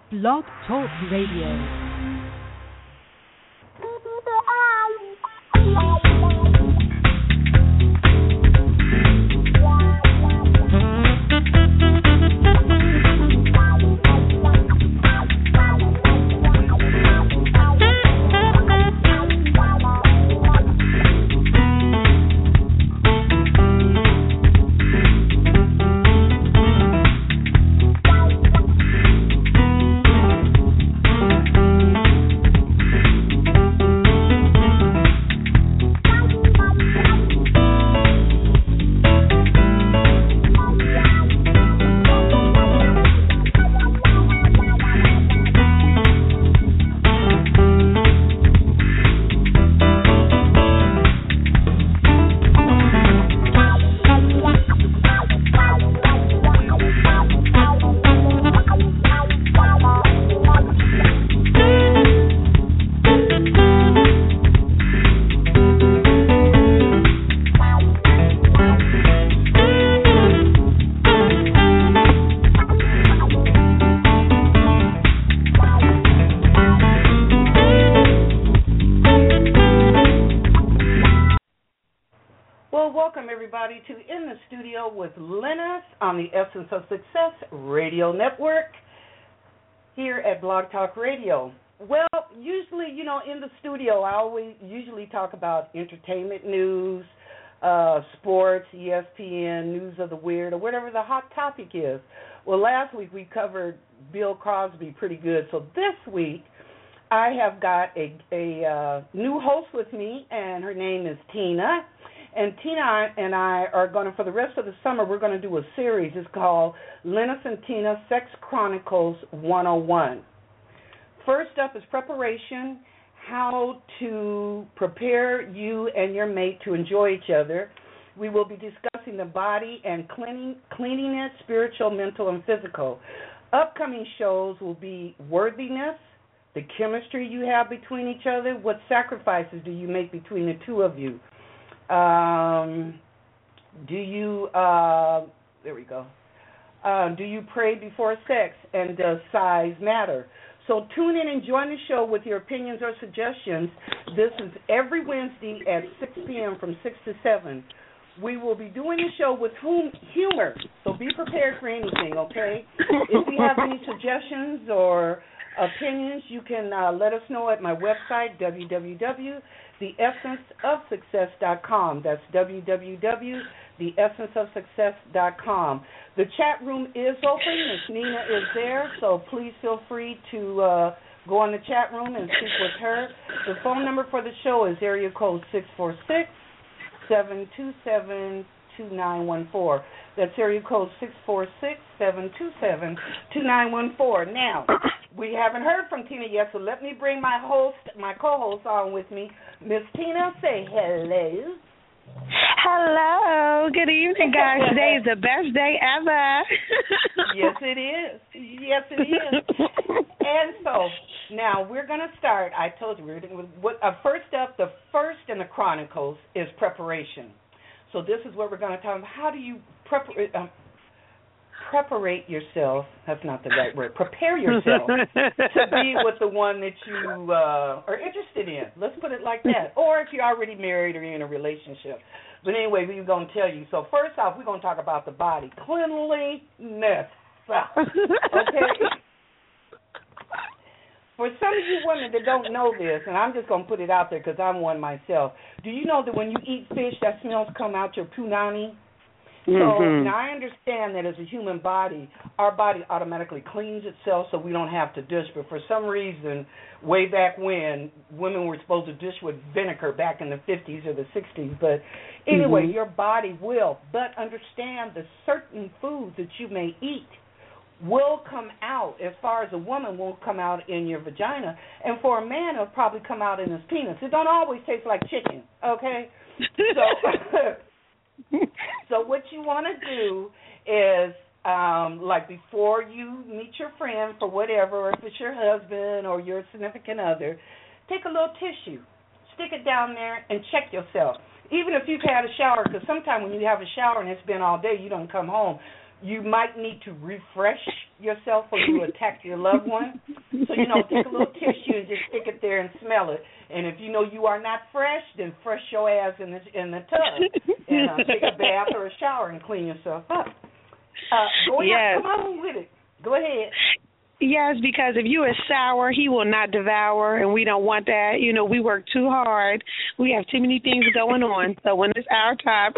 Blog Talk Radio. To In the Studio with Linus on the Essence of Success Radio Network here at Blog Talk Radio. Well, usually, in the studio, I always usually talk about entertainment news, sports, ESPN, news of the weird, or whatever the hot topic is. Well, last week we covered Bill Cosby pretty good, so this week I have got a new host with me, and her name is Tina. And Tina and I are going to, for the rest of the summer, we're going to do a series. It's called Linus and Tina Sex Chronicles 101. First up is preparation, how to prepare you and your mate to enjoy each other. We will be discussing the body and cleanliness, spiritual, mental, and physical. Upcoming shows will be worthiness, the chemistry you have between each other, what sacrifices do you make between the two of you. Do you pray before sex, and does size matter? So tune in and join the show with your opinions or suggestions. This is every Wednesday at 6 p.m. from 6 to 7. We will be doing the show with humor, so be prepared for anything, okay? If you have any suggestions or opinions, you can let us know at my website, www.theessenceofsuccess.com. That's www.theessenceofsuccess.com. The chat room is open. Miss Nina is there, so please feel free to go in the chat room and speak with her. The phone number for the show is area code 646-727-2914. That's area code 646-727-2914. Now, we haven't heard from Tina yet, so let me bring my co-host on with me. Miss Tina, say hello. Hello. Good evening, guys. Today is the best day ever. Yes, it is. Yes, it is. And so, now we're going to start. I told you, first up, the first in the Chronicles is preparation. So this is what we're going to talk about. How do you preparate yourself? That's not the right word. Prepare yourself to be with the one that you are interested in. Let's put it like that. Or if you're already married or you're in a relationship. But anyway, we're going to tell you. So first off, we're going to talk about the body. Cleanliness. Okay? For some of you women that don't know this, and I'm just going to put it out there because I'm one myself, do you know that when you eat fish, that smells come out your punani? So now I understand that as a human body, our body automatically cleans itself so we don't have to dish. But for some reason, way back when, women were supposed to dish with vinegar back in the 50s or the 60s. But anyway, your body will. But understand that certain foods that you may eat will come out, as far as a woman, won't come out in your vagina. And for a man, it'll probably come out in his penis. It don't always taste like chicken, okay? So what you want to do is, like before you meet your friend for whatever, or if it's your husband or your significant other, take a little tissue, stick it down there, and check yourself. Even if you've had a shower, because sometimes when you have a shower and it's been all day, you don't come home, you might need to refresh yourself or you attack your loved one. So, take a little tissue and just stick it there and smell it. And if you know you are not fresh, then fresh your ass in the tub and take a bath or a shower and clean yourself up. Go ahead, come on with it. Go ahead. Yes, because if you are sour, he will not devour, and we don't want that. We work too hard. We have too many things going on. So when it's our time.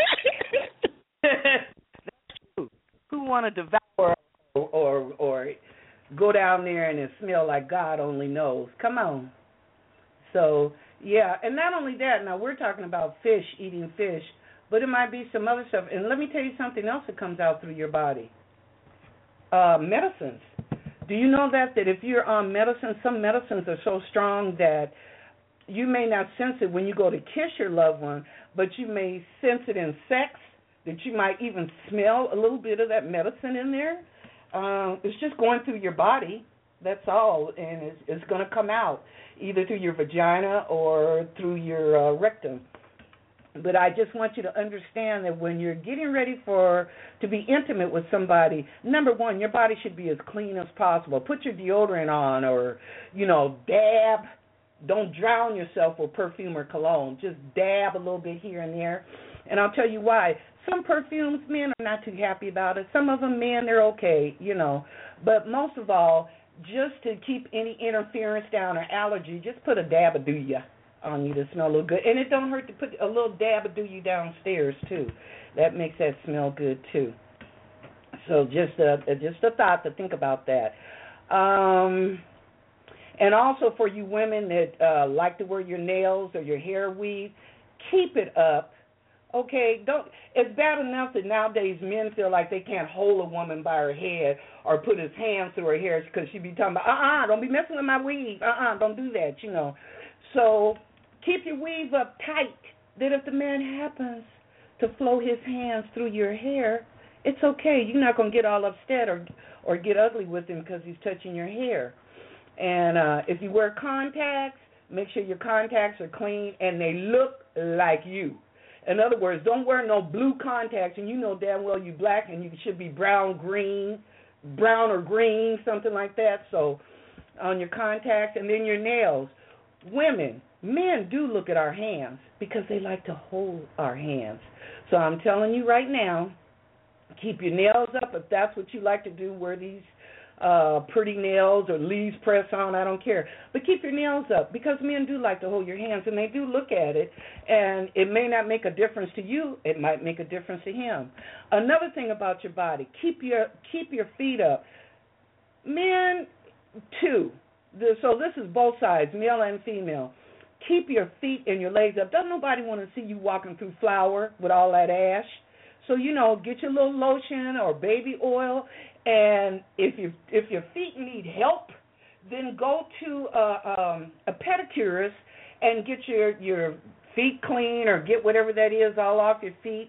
That's true. Who want to devour or go down there and it smell like God only knows? Come on. So, yeah, and not only that, now we're talking about fish, eating fish, but it might be some other stuff. And let me tell you something else that comes out through your body. Medicines. Do you know that if you're on medicine, some medicines are so strong that you may not sense it when you go to kiss your loved one, but you may sense it in sex, that you might even smell a little bit of that medicine in there. It's just going through your body, that's all, and it's going to come out, either through your vagina or through your rectum. But I just want you to understand that when you're getting ready to be intimate with somebody, number one, your body should be as clean as possible. Put your deodorant on or, dab. Don't drown yourself with perfume or cologne. Just dab a little bit here and there. And I'll tell you why. Some perfumes, men are not too happy about it. Some of them, men, they're okay, But most of all, just to keep any interference down or allergy, just put a dab of Dooya on you to smell a little good. And it don't hurt to put a little dab of Dooya downstairs, too. That makes that smell good, too. So just a thought to think about that. And also for you women that like to wear your nails or your hair weave, keep it up. Okay, it's bad enough that nowadays men feel like they can't hold a woman by her head or put his hands through her hair because she be talking about, don't be messing with my weave. Don't do that, So keep your weave up tight, that if the man happens to flow his hands through your hair, it's okay. You're not going to get all upset or get ugly with him because he's touching your hair. And if you wear contacts, make sure your contacts are clean and they look like you. In other words, don't wear no blue contacts, and you know damn well you black and you should be brown or green, something like that. So on your contacts, and then your nails. Men do look at our hands because they like to hold our hands. So I'm telling you right now, keep your nails up if that's what you like to do. Wear these pretty nails or leaves press on, I don't care. But keep your nails up because men do like to hold your hands and they do look at it, and it may not make a difference to you. It might make a difference to him. Another thing about your body, keep your feet up. Men, too. So this is both sides, male and female. Keep your feet and your legs up. Doesn't nobody want to see you walking through flour with all that ash. So, get your little lotion or baby oil. And if your feet need help, then go to a pedicurist and get your feet clean or get whatever that is all off your feet.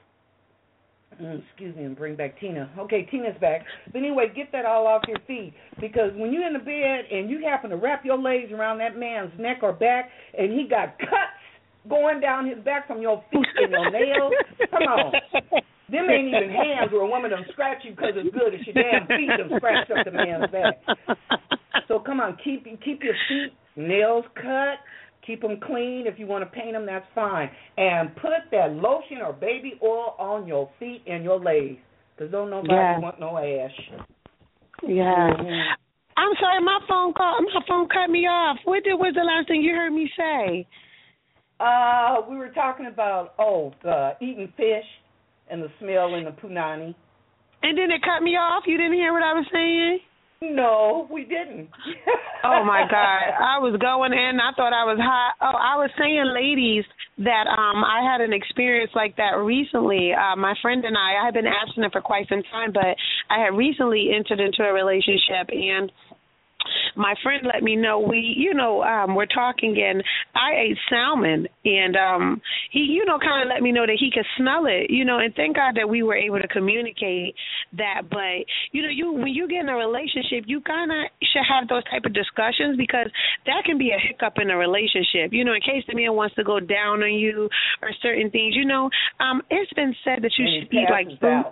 Excuse me, and bring back Tina. Okay, Tina's back. But anyway, get that all off your feet, because when you're in the bed and you happen to wrap your legs around that man's neck or back and he got cuts going down his back from your feet and your nails, come on. Them ain't even hands where a woman done scratch you because it's good. It's your damn feet done scratched up the man's back. So come on, keep your feet, nails cut. Keep them clean. If you want to paint them, that's fine. And put that lotion or baby oil on your feet and your legs, because don't nobody want no ash. Yeah. Mm-hmm. I'm sorry, my phone cut me off. What was the last thing you heard me say? We were talking about eating fish and the smell in the punani. And then it cut me off? You didn't hear what I was saying? No, we didn't. Oh, my God. I was going in. I thought I was hot. Oh, I was saying, ladies, that I had an experience like that recently. My friend and I had been abstinent for quite some time, but I had recently entered into a relationship, and my friend let me know we're talking, and I ate salmon, and he, kind of let me know that he could smell it, and thank God that we were able to communicate that. But, when you get in a relationship, you kind of should have those type of discussions, because that can be a hiccup in a relationship, in case the man wants to go down on you or certain things, it's been said that you should eat like fruit.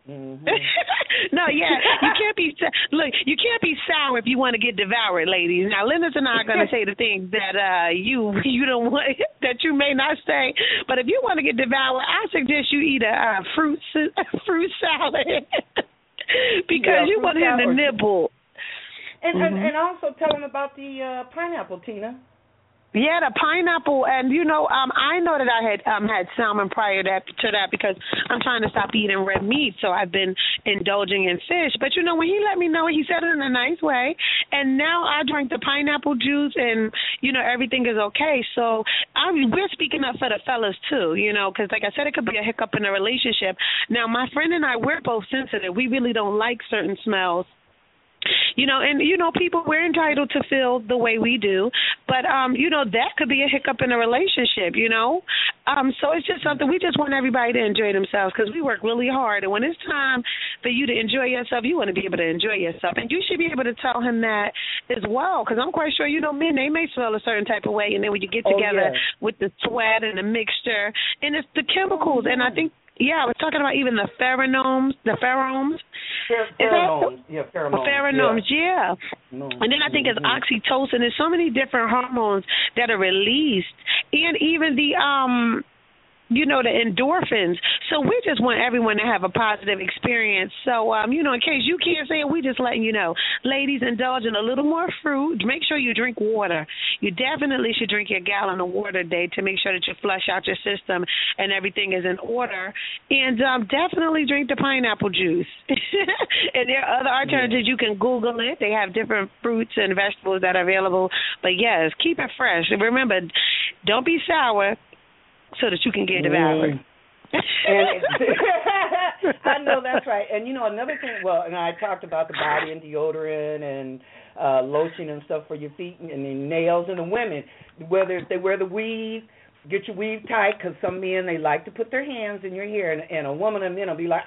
No, yeah, you can't be. Look, you can't be sour if you want to get devoured, ladies. Now, Linus and I are going to say the things that you don't want, that you may not say. But if you want to get devoured, I suggest you eat a fruit salad because you want him to nibble. And also tell them about the pineapple, Tina. Yeah, the pineapple, and I know that I had salmon prior to that because I'm trying to stop eating red meat, so I've been indulging in fish. But when he let me know, he said it in a nice way, and now I drank the pineapple juice, and everything is okay. So we're speaking up for the fellas too, because like I said, it could be a hiccup in a relationship. Now, my friend and I, we're both sensitive. We really don't like certain smells. People, we're entitled to feel the way we do, but, that could be a hiccup in a relationship, So it's just something, we just want everybody to enjoy themselves because we work really hard, and when it's time for you to enjoy yourself, you want to be able to enjoy yourself, and you should be able to tell him that as well, because I'm quite sure, men, they may smell a certain type of way, and then when you get together with the sweat and the mixture, and it's the chemicals, and I think, I was talking about even the pheromones. Pheromones, yeah. And then I think it's oxytocin. There's so many different hormones that are released, and even the the endorphins. So we just want everyone to have a positive experience. So, in case you can't say it, we just letting you know. Ladies, indulge in a little more fruit. Make sure you drink water. You definitely should drink your gallon of water a day to make sure that you flush out your system and everything is in order. And definitely drink the pineapple juice. And there are other alternatives. You can Google it. They have different fruits and vegetables that are available. But, yes, keep it fresh. And remember, don't be sour, so that you can get devoured. I know that's right. And another thing. Well, and I talked about the body and deodorant and lotion and stuff for your feet and the nails, and the women, whether if they wear the weave, get your weave tight, because some men, they like to put their hands in your hair, and a woman and men will be like,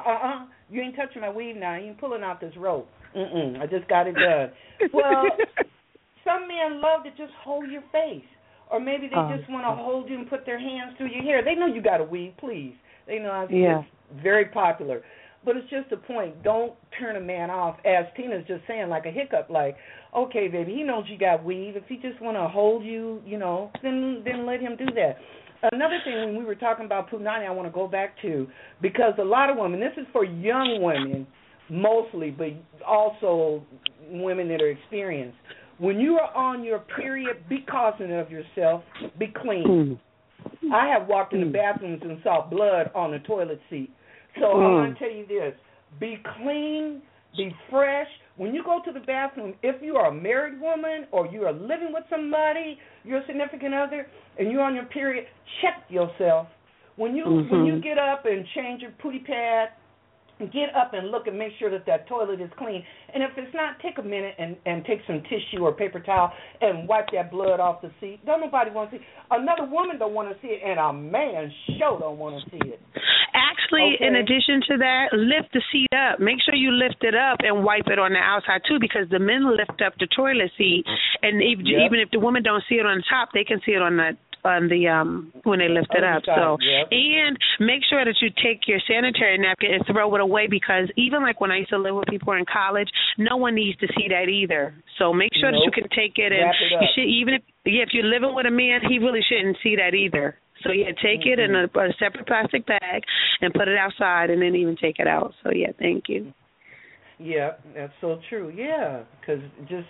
you ain't touching my weave now. You ain't pulling out this rope. I just got it done. Well, some men love to just hold your face. Or maybe they just want to hold you and put their hands through your hair. They know you got a weave, please. They know it's very popular. But it's just a point. Don't turn a man off, as Tina's just saying, like a hiccup, like, okay, baby, he knows you got weave. If he just want to hold you, then let him do that. Another thing, when we were talking about Punani, I want to go back to, because a lot of women, this is for young women mostly, but also women that are experienced. When you are on your period, be cognizant of yourself. Be clean. I have walked in the bathrooms and saw blood on the toilet seat. So I want to tell you this. Be clean. Be fresh. When you go to the bathroom, if you are a married woman or you are living with somebody, your significant other, and you're on your period, check yourself. When you get up and change your pooty pad, get up and look and make sure that toilet is clean. And if it's not, take a minute and take some tissue or paper towel and wipe that blood off the seat. Don't nobody want to see it. Another woman don't want to see it, and a man sure don't want to see it. Actually, in addition to that, lift the seat up. Make sure you lift it up and wipe it on the outside, too, because the men lift up the toilet seat. And even if the women don't see it on the top, they can see it on the when they lift it up. And make sure that you take your sanitary napkin and throw it away, because even like when I used to live with people in college, no one needs to see that either. So make sure that you can take it, and you should, even if you're living with a man, he really shouldn't see that either. So take it in a separate plastic bag and put it outside, and then even take it out. So thank you. Yeah, that's so true. Yeah, because just.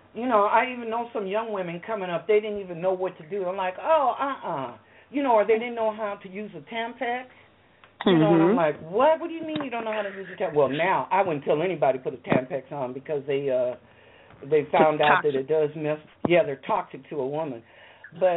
I even know some young women coming up, they didn't even know what to do. I'm like, or they didn't know how to use a Tampax. And I'm like, what? What do you mean you don't know how to use a Tampax? Well, now I wouldn't tell anybody to put a Tampax on, because they found out that it does mess. Yeah, they're toxic to a woman. But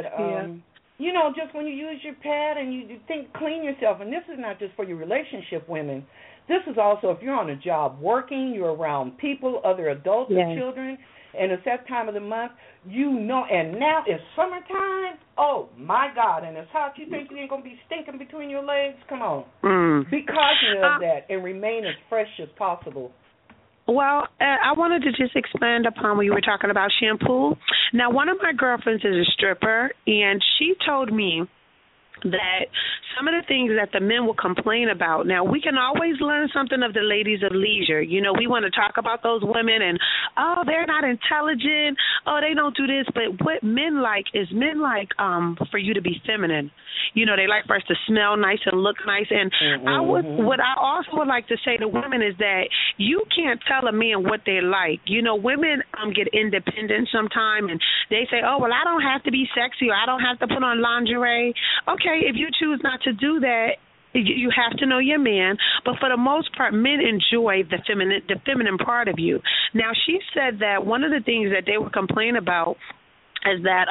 just when you use your pad and you think, clean yourself, and this is not just for your relationship women. This is also if you're on a job working, you're around people, other adults and children. And it's that time of the month, and now it's summertime. Oh, my God, and it's hot. You think you ain't going to be stinking between your legs? Come on. Be cognizant of that and remain as fresh as possible. Well, I wanted to just expand upon when you were talking about shampoo. Now, one of my girlfriends is a stripper, and she told me that some of the things that the men will complain about. Now, we can always learn something of the ladies of leisure. You know, we want to talk about those women and, oh, they're not intelligent. Oh, they don't do this. But what men like is for you to be feminine. You know, they like for us to smell nice and look nice. And what I also would like to say to women is that you can't tell a man what they like. You know, women get independent sometimes, and they say, oh, well, I don't have to be sexy, or I don't have to put on lingerie. Okay, if you choose not to do that, you have to know your man. But for the most part, men enjoy the feminine part of you. Now, she said that one of the things that they would complain about is that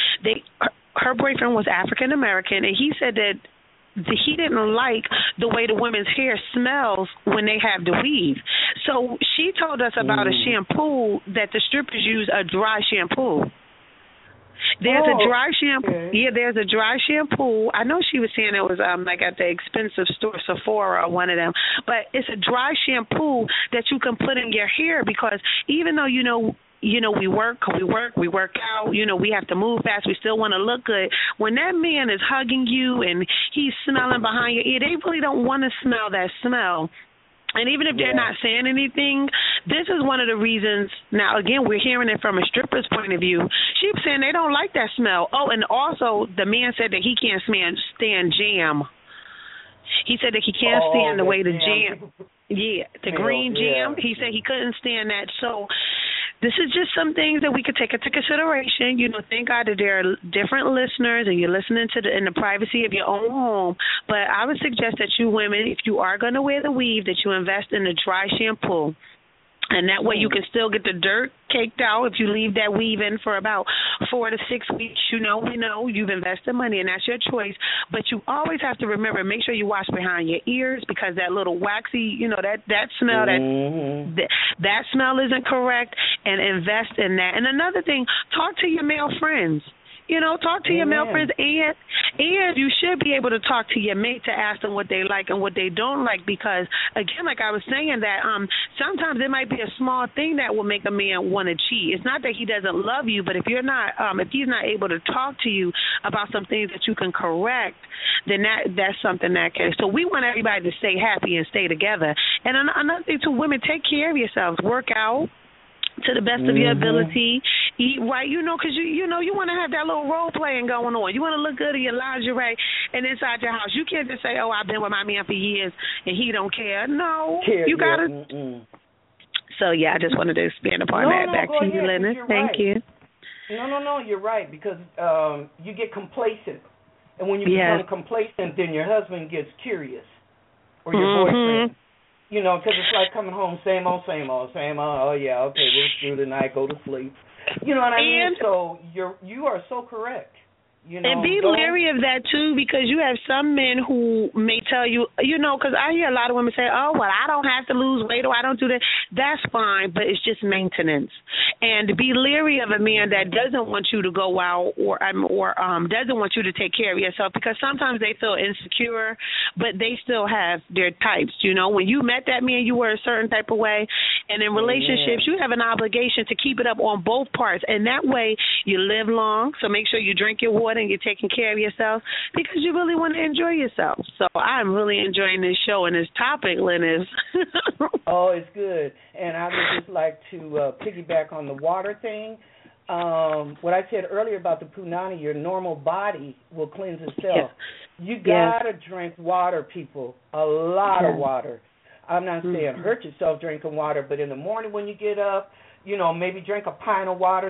her boyfriend was African American, and he said that he didn't like the way the women's hair smells when they have the weave. So she told us about a shampoo that the strippers use, a dry shampoo. There's a dry shampoo. Okay. Yeah, there's a dry shampoo. I know she was saying it was like at the expensive store, Sephora or one of them. But it's a dry shampoo that you can put in your hair, because even though, we work out, we have to move fast, we still want to look good. When that man is hugging you and he's smelling behind your ear, they really don't want to smell that smell. And even if they're not saying anything, this is one of the reasons. Now, again, we're hearing it from a stripper's point of view. She's saying they don't like that smell. Oh, and also the man said that he can't stand jam. He said that he can't stand the way the jam. Yeah, the green jam. He said he couldn't stand that. So this is just some things that we could take into consideration. Thank God that there are different listeners and you're listening to in the privacy of your own home. But I would suggest that you women, if you are going to wear the weave, that you invest in the dry shampoo. And that way you can still get the dirt caked out if you leave that weave in for about 4 to 6 weeks. We know you've invested money, and that's your choice. But you always have to remember, make sure you wash behind your ears, because that little waxy, that smell, that smell isn't correct, and invest in that. And another thing, talk to your male friends. Talk to your male friends, and you should be able to talk to your mate to ask them what they like and what they don't like, because, again, like I was saying, that sometimes it might be a small thing that will make a man want to cheat. It's not that he doesn't love you, but if he's not able to talk to you about some things that you can correct, then that's something that can. So we want everybody to stay happy and stay together. And another thing, too, women, take care of yourselves. Work out to the best of your ability. Eat right, because you want to have that little role playing going on. You want to look good in your lingerie and inside your house. You can't just say, oh, I've been with my man for years and he don't care. No, you got to. So, I just wanted to expand upon that. Back to you, Lennis. Thank you. No, you're right, because you get complacent. And when you become complacent, then your husband gets curious, or your boyfriend. Because it's like coming home, same old. Oh, yeah, okay, we'll do tonight, go to sleep. You know what I mean? So you are so correct. And be leery of that, too, because you have some men who may tell you, because I hear a lot of women say, oh, well, I don't have to lose weight, or I don't do that. That's fine, but it's just maintenance. And be leery of a man that doesn't want you to go out or doesn't want you to take care of yourself, because sometimes they feel insecure, but they still have their types. When you met that man, you were a certain type of way. And in relationships, you have an obligation to keep it up on both parts. And that way you live long. So make sure you drink your water and you're taking care of yourself, because you really want to enjoy yourself. So I'm really enjoying this show and this topic, Lennis. Oh, it's good. And I would just like to piggyback on the water thing. What I said earlier about the punani, your normal body will cleanse itself. You got to drink water, people, a lot of water. I'm not saying hurt yourself drinking water, but in the morning when you get up, maybe drink a pint of water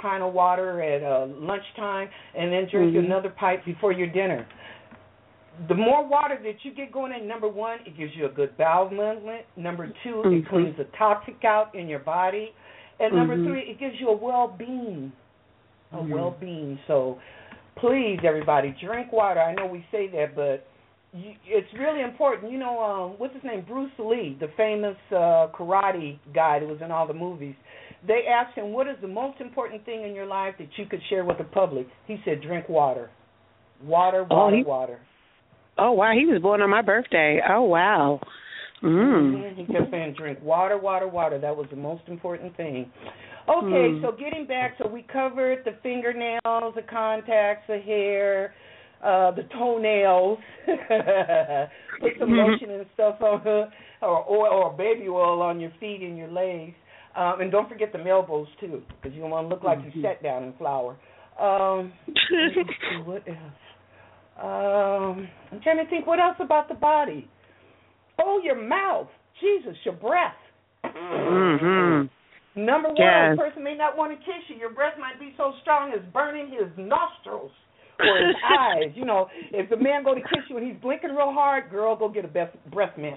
at lunchtime, and then drink another pint before your dinner. The more water that you get going in, number one, it gives you a good bowel movement. Number two, it cleans the toxic out in your body. And number three, it gives you a well-being. So please, everybody, drink water. I know we say that, but it's really important. What's his name? Bruce Lee, the famous karate guy that was in all the movies. They asked him, what is the most important thing in your life that you could share with the public? He said, drink water. Water. Oh, wow. He was born on my birthday. Oh, wow. He kept saying, drink water. That was the most important thing. Okay, so getting back, so we covered the fingernails, the contacts, the hair, the toenails, put some lotion and stuff on her, or oil or baby oil on your feet and your legs. And don't forget the elbows, too, because you don't want to look like you sat down in flour. What else? I'm trying to think what else about the body. Oh, your mouth. Jesus, your breath. Number one, a person may not want to kiss you. Your breath might be so strong it's burning his nostrils or his eyes. You know, if the man go to kiss you and he's blinking real hard, girl, go get a breath mint.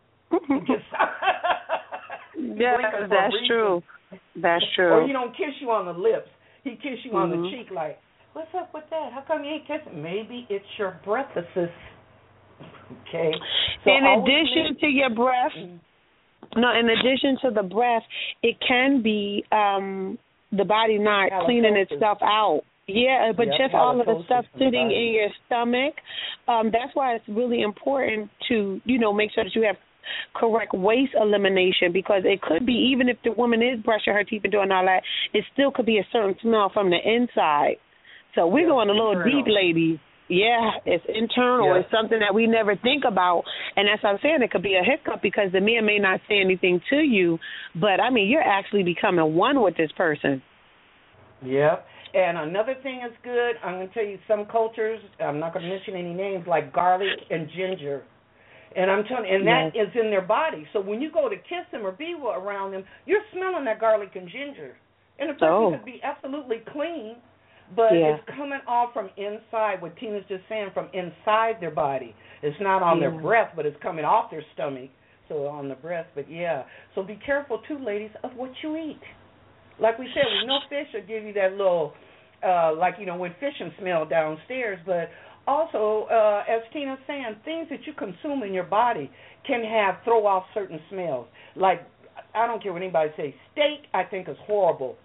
Yeah, that's true. That's true. Or he don't kiss you on the lips. He kiss you on the cheek like, what's up with that? How come you ain't kissing? Maybe it's your breath assist. Okay. So in addition to your breath, in addition to the breath, it can be the body not cleaning itself out. Yeah, but just all of the stuff sitting in your stomach. That's why it's really important to, make sure that you have correct waste elimination, because it could be, even if the woman is brushing her teeth and doing all that, it still could be a certain smell from the inside. So we're going a little deep, ladies. Yeah, it's internal. Yeah. It's something that we never think about. And that's what I'm saying. It could be a hiccup because the man may not say anything to you, but, you're actually becoming one with this person. Yep. And another thing is good, I'm going to tell you, some cultures, I'm not going to mention any names, like garlic and ginger. And I'm telling you, and that is in their body. So when you go to kiss them or be around them, you're smelling that garlic and ginger. And the person could be absolutely clean, but it's coming off from inside, what Tina's just saying, from inside their body. It's not on their breath, but it's coming off their stomach, so on the breath. But, so be careful, too, ladies, of what you eat. Like we said, we know fish will give you that little, when fishing smell downstairs, but also, as Tina's saying, things that you consume in your body can throw off certain smells. Like, I don't care what anybody says, steak I think is horrible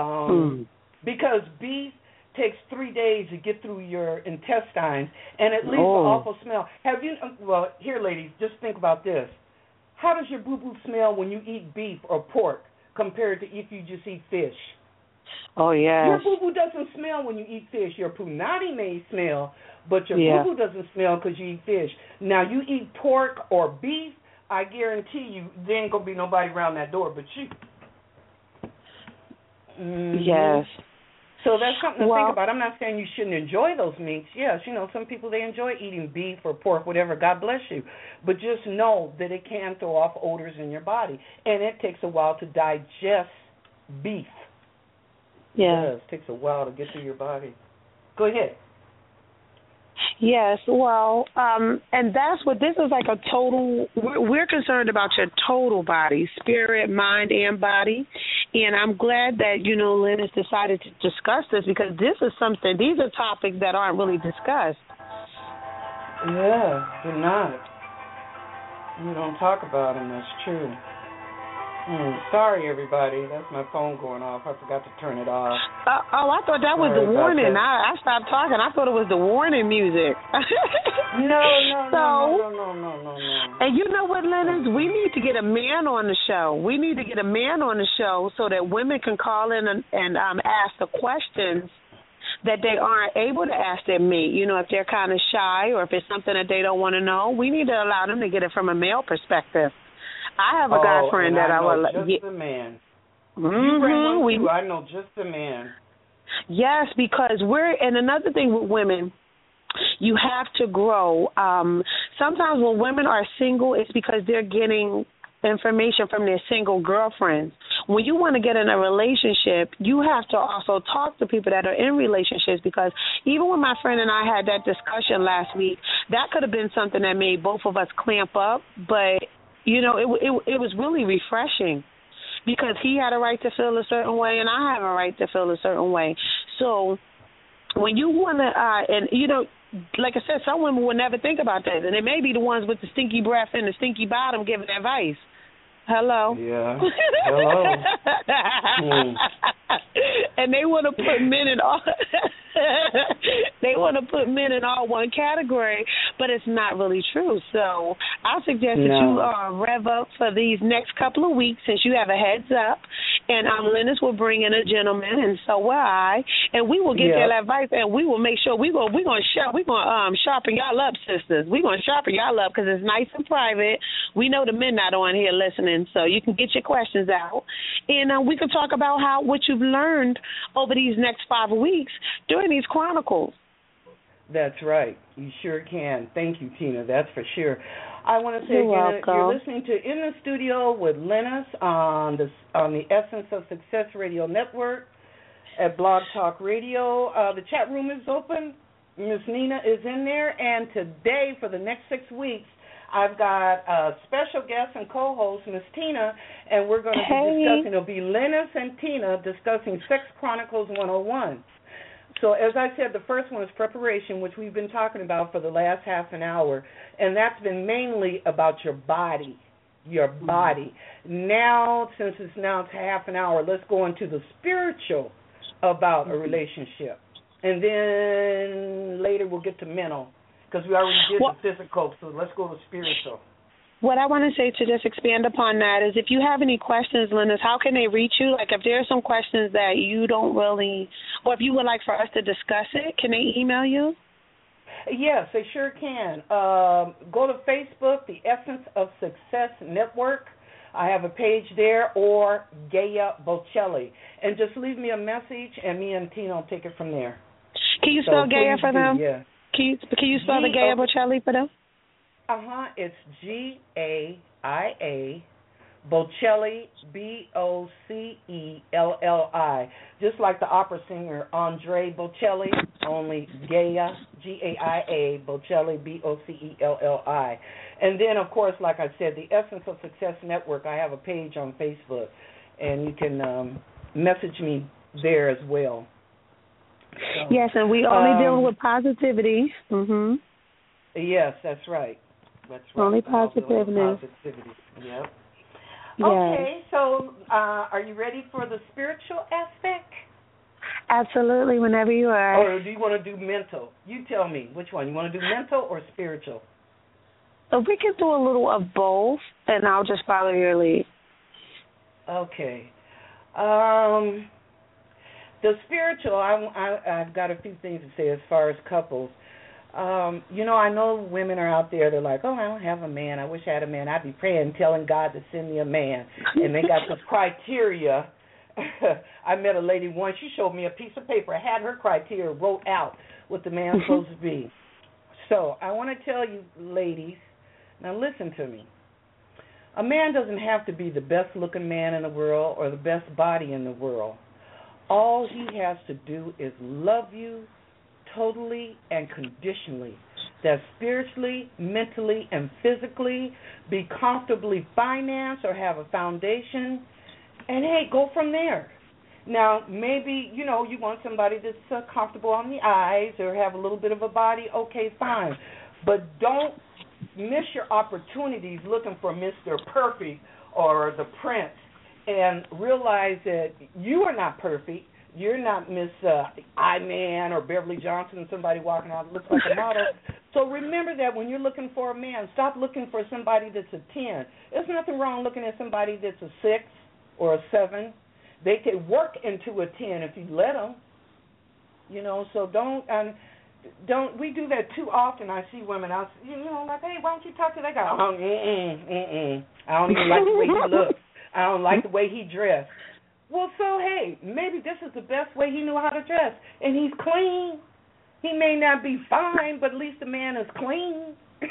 because beef takes 3 days to get through your intestines, and it leaves an awful smell. Here, ladies, just think about this. How does your boo-boo smell when you eat beef or pork compared to if you just eat fish? Oh, yes. Your boo-boo doesn't smell when you eat fish. Your punani may smell, but your boo-boo doesn't smell because you eat fish. Now, you eat pork or beef, I guarantee you there ain't going to be nobody around that door but you. Yes. So that's something to think about. I'm not saying you shouldn't enjoy those meats. Yes, some people, they enjoy eating beef or pork, whatever. God bless you. But just know that it can throw off odors in your body. And it takes a while to digest beef. Yeah. It does. It takes a while to get through your body. Go ahead. Yes, and that's what this is, like a total, we're concerned about your total body, spirit, mind, and body. And I'm glad that, Lynn has decided to discuss this, because these are topics that aren't really discussed. Yeah, they're not. We don't talk about them, that's true. Sorry, everybody. That's my phone going off. I forgot to turn it off. I thought that was the warning. I stopped talking. I thought it was the warning music. No. And you know what, Lennox? We need to get a man on the show. We need to get a man on the show so that women can call in and ask the questions that they aren't able to ask their mate. If they're kind of shy or if it's something that they don't want to know, we need to allow them to get it from a male perspective. I have a guy friend that I will. Just the man. You bring one too. I know just the man. Yes, because and another thing with women, you have to grow. Sometimes when women are single, it's because they're getting information from their single girlfriends. When you want to get in a relationship, you have to also talk to people that are in relationships, because even when my friend and I had that discussion last week, that could have been something that made both of us clamp up, but it was really refreshing, because he had a right to feel a certain way and I have a right to feel a certain way. So when you want to, like I said, some women will never think about that, and it may be the ones with the stinky breath and the stinky bottom giving advice. Hello. Yeah. Hello. And they want to put men in all. They want to put men in all one category, but it's not really true. So I suggest that you rev up for these next couple of weeks, since you have a heads up, and Linus will bring in a gentleman, and so will I, and we will get their advice, and we will make sure we're gonna sharpen y'all up, sisters. We're gonna sharpen y'all up because it's nice and private. We know the men not on here listening, so you can get your questions out, and we can talk about what you've learned over these next 5 weeks during these Chronicles. That's right. You sure can. Thank you, Tina. That's for sure. I want to say again, you're listening to In the Studio with Linus on the Essence of Success Radio Network at Blog Talk Radio. The chat room is open. Miss Nina is in there, and today for the next 6 weeks, I've got a special guest and co-host, Miss Tina, and we're going to be discussing. It'll be Linus and Tina discussing Sex Chronicles 101. So as I said, the first one is preparation, which we've been talking about for the last half an hour, and that's been mainly about your body, Now, since it's half an hour, let's go into the spiritual about a relationship. And then later we'll get to mental, because we already did the physical, so let's go to spiritual. What I want to say to just expand upon that is if you have any questions, Linus, how can they reach you? Like if there are some questions that you don't really, or if you would like for us to discuss it, can they email you? Yes, they sure can. Go to Facebook, the Essence of Success Network. I have a page there, or Gaia Bocelli. And just leave me a message, and me and Tina will take it from there. Can you spell Gaia for them? Yeah. Can you spell the Gaia Bocelli for them? It's Gaia Bocelli, Bocelli, just like the opera singer Andre Bocelli, only Gaia, Gaia, Bocelli, Bocelli. And then, of course, like I said, the Essence of Success Network, I have a page on Facebook, and you can message me there as well. So, yes, and we only deal with positivity. Mm-hmm. Yes, that's right. That's right. Only positivity. Yep. Okay, so are you ready for the spiritual aspect? Absolutely, whenever you are. Or do you want to do mental? You tell me. Which one? You want to do mental or spiritual? We can do a little of both, and I'll just follow your lead. Okay. The spiritual, I've got a few things to say as far as couples. I know women are out there, they're like, oh, I don't have a man. I wish I had a man. I'd be praying, telling God to send me a man. And they got this criteria. I met a lady once. She showed me a piece of paper. I had her criteria wrote out what the man's supposed to be. So I want to tell you, ladies, now listen to me. A man doesn't have to be the best-looking man in the world or the best body in the world. All he has to do is love you totally and conditionally. That's spiritually, mentally, and physically, be comfortably financed or have a foundation, and, hey, go from there. Now, maybe, you want somebody that's comfortable on the eyes or have a little bit of a body, okay, fine. But don't miss your opportunities looking for Mr. Perfect or the Prince and realize that you are not perfect. You're not Miss I-Man or Beverly Johnson, somebody walking out that looks like a model. So remember that when you're looking for a man, stop looking for somebody that's a 10. There's nothing wrong looking at somebody that's a 6 or a 7. They could work into a 10 if you let them. So don't we do that too often? I see women out, like, hey, why don't you talk to that guy? I don't even like the way he looks. I don't like the way he dressed. Well, so, hey, maybe this is the best way he knew how to dress. And he's clean. He may not be fine, but at least the man is clean.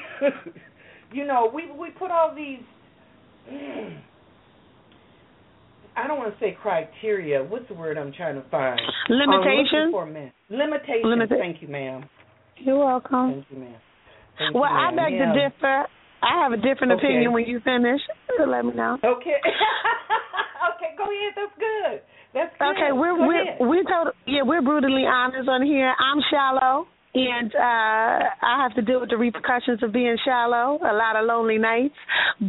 We put all these, I don't want to say criteria. What's the word I'm trying to find? Limitations? Limitations. Thank you, ma'am. You're welcome. Thank you, ma'am. I beg to differ. I have a different opinion when you finish. So let me know. Okay. Okay, go ahead. That's good. Okay, we're brutally honest on here. I'm shallow, and I have to deal with the repercussions of being shallow. A lot of lonely nights. And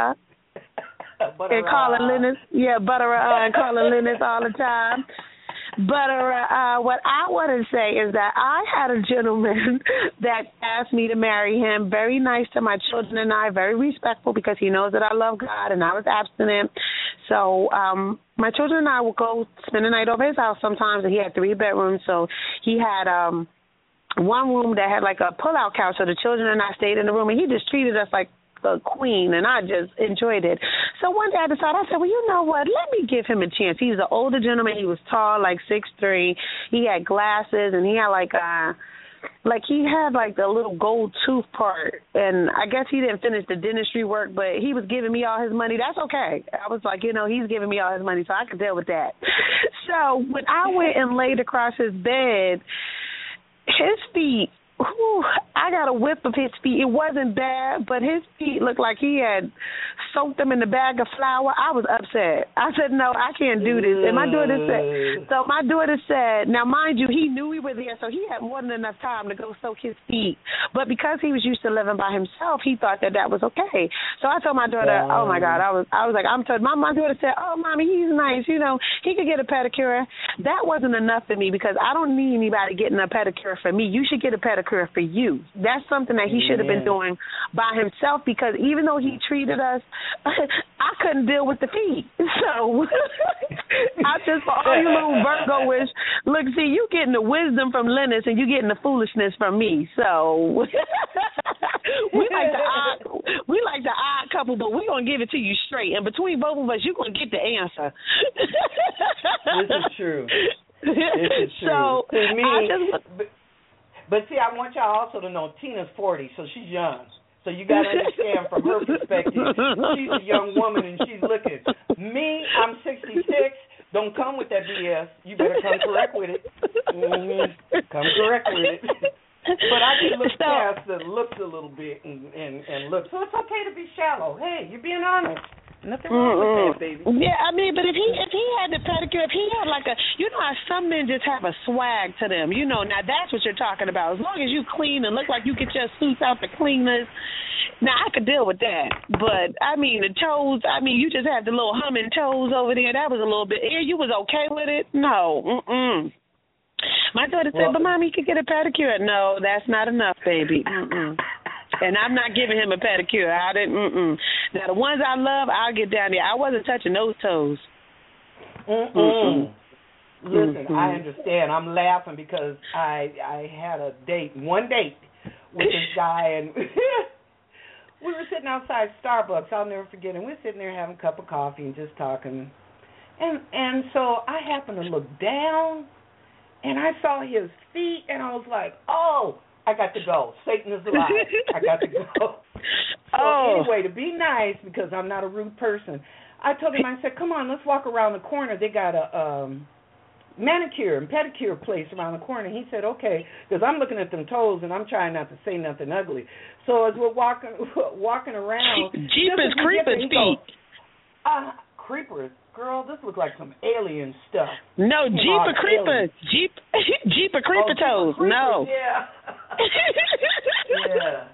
calling Linus. Yeah, and calling Linus all the time. But what I want to say is that I had a gentleman that asked me to marry him, very nice to my children and I, very respectful because he knows that I love God and I was abstinent. So my children and I would go spend the night over his house sometimes, and he had 3 bedrooms. So he had one room that had like a pull-out couch, so the children and I stayed in the room, and he just treated us like a queen, and I just enjoyed it. So one day I decided, I said, well, you know what, let me give him a chance. He was an older gentleman. He was tall, like 6'3". He had glasses, and he had like he had like the little gold tooth part, and I guess he didn't finish the dentistry work, but he was giving me all his money. That's okay. I was like, he's giving me all his money, so I could deal with that. So when I went and laid across his bed, his feet, I got a whiff of his feet. It wasn't bad, but his feet looked like he had soaked them in a bag of flour. I was upset. I said, no, I can't do this. And my daughter said, now mind you, he knew we were there, so he had more than enough time to go soak his feet. But because he was used to living by himself, he thought that was okay. So I told my daughter, oh my God, I was like, my daughter said, oh, Mommy, he's nice. He could get a pedicure. That wasn't enough for me because I don't need anybody getting a pedicure for me. You should get a pedicure for you. That's something that he should have been doing by himself, because even though he treated us, I couldn't deal with the feet. So I just, for all you little Virgoish, look, see, you getting the wisdom from Lennis and you getting the foolishness from me. So we like the odd couple, but we're going to give it to you straight. And between both of us, you're going to get the answer. This is true. This is true. So But see, I want y'all also to know Tina's 40, so she's young. So you got to understand from her perspective. She's a young woman and she's looking. Me, I'm 66. Don't come with that BS. You better come correct with it. Come correct with it. But I can look past the looks a little bit and look. So it's okay to be shallow. Hey, you're being honest. Nothing wrong with that, baby. Yeah, I mean, but if he had the pedicure, if he had like how some men just have a swag to them, now that's what you're talking about. As long as you clean and look like you get your suits out the cleaners, now I could deal with that. But, I mean, the toes, you just had the little humming toes over there. That was a little bit, you was okay with it? No, My daughter said, but Mommy, you could get a pedicure. No, that's not enough, baby. And I'm not giving him a pedicure. I didn't. Now, the ones I love, I'll get down there. I wasn't touching those toes. Listen, I understand. I'm laughing because I had one date with this guy, and we were sitting outside Starbucks. I'll never forget. And we're sitting there having a cup of coffee and just talking. And so I happened to look down, and I saw his feet, and I was like, oh, I got to go. Satan is alive. I got to go. So anyway, to be nice, because I'm not a rude person, I told him, I said, come on, let's walk around the corner. They got a manicure and pedicure place around the corner. He said, okay, because I'm looking at them toes, and I'm trying not to say nothing ugly. So as we're walking around. Jeepers Creepers feet. Creepers. Girl, this looks like some alien stuff. No, Jeepers Creepers. Jeepers Creeper toes. No. Yeah. Yeah.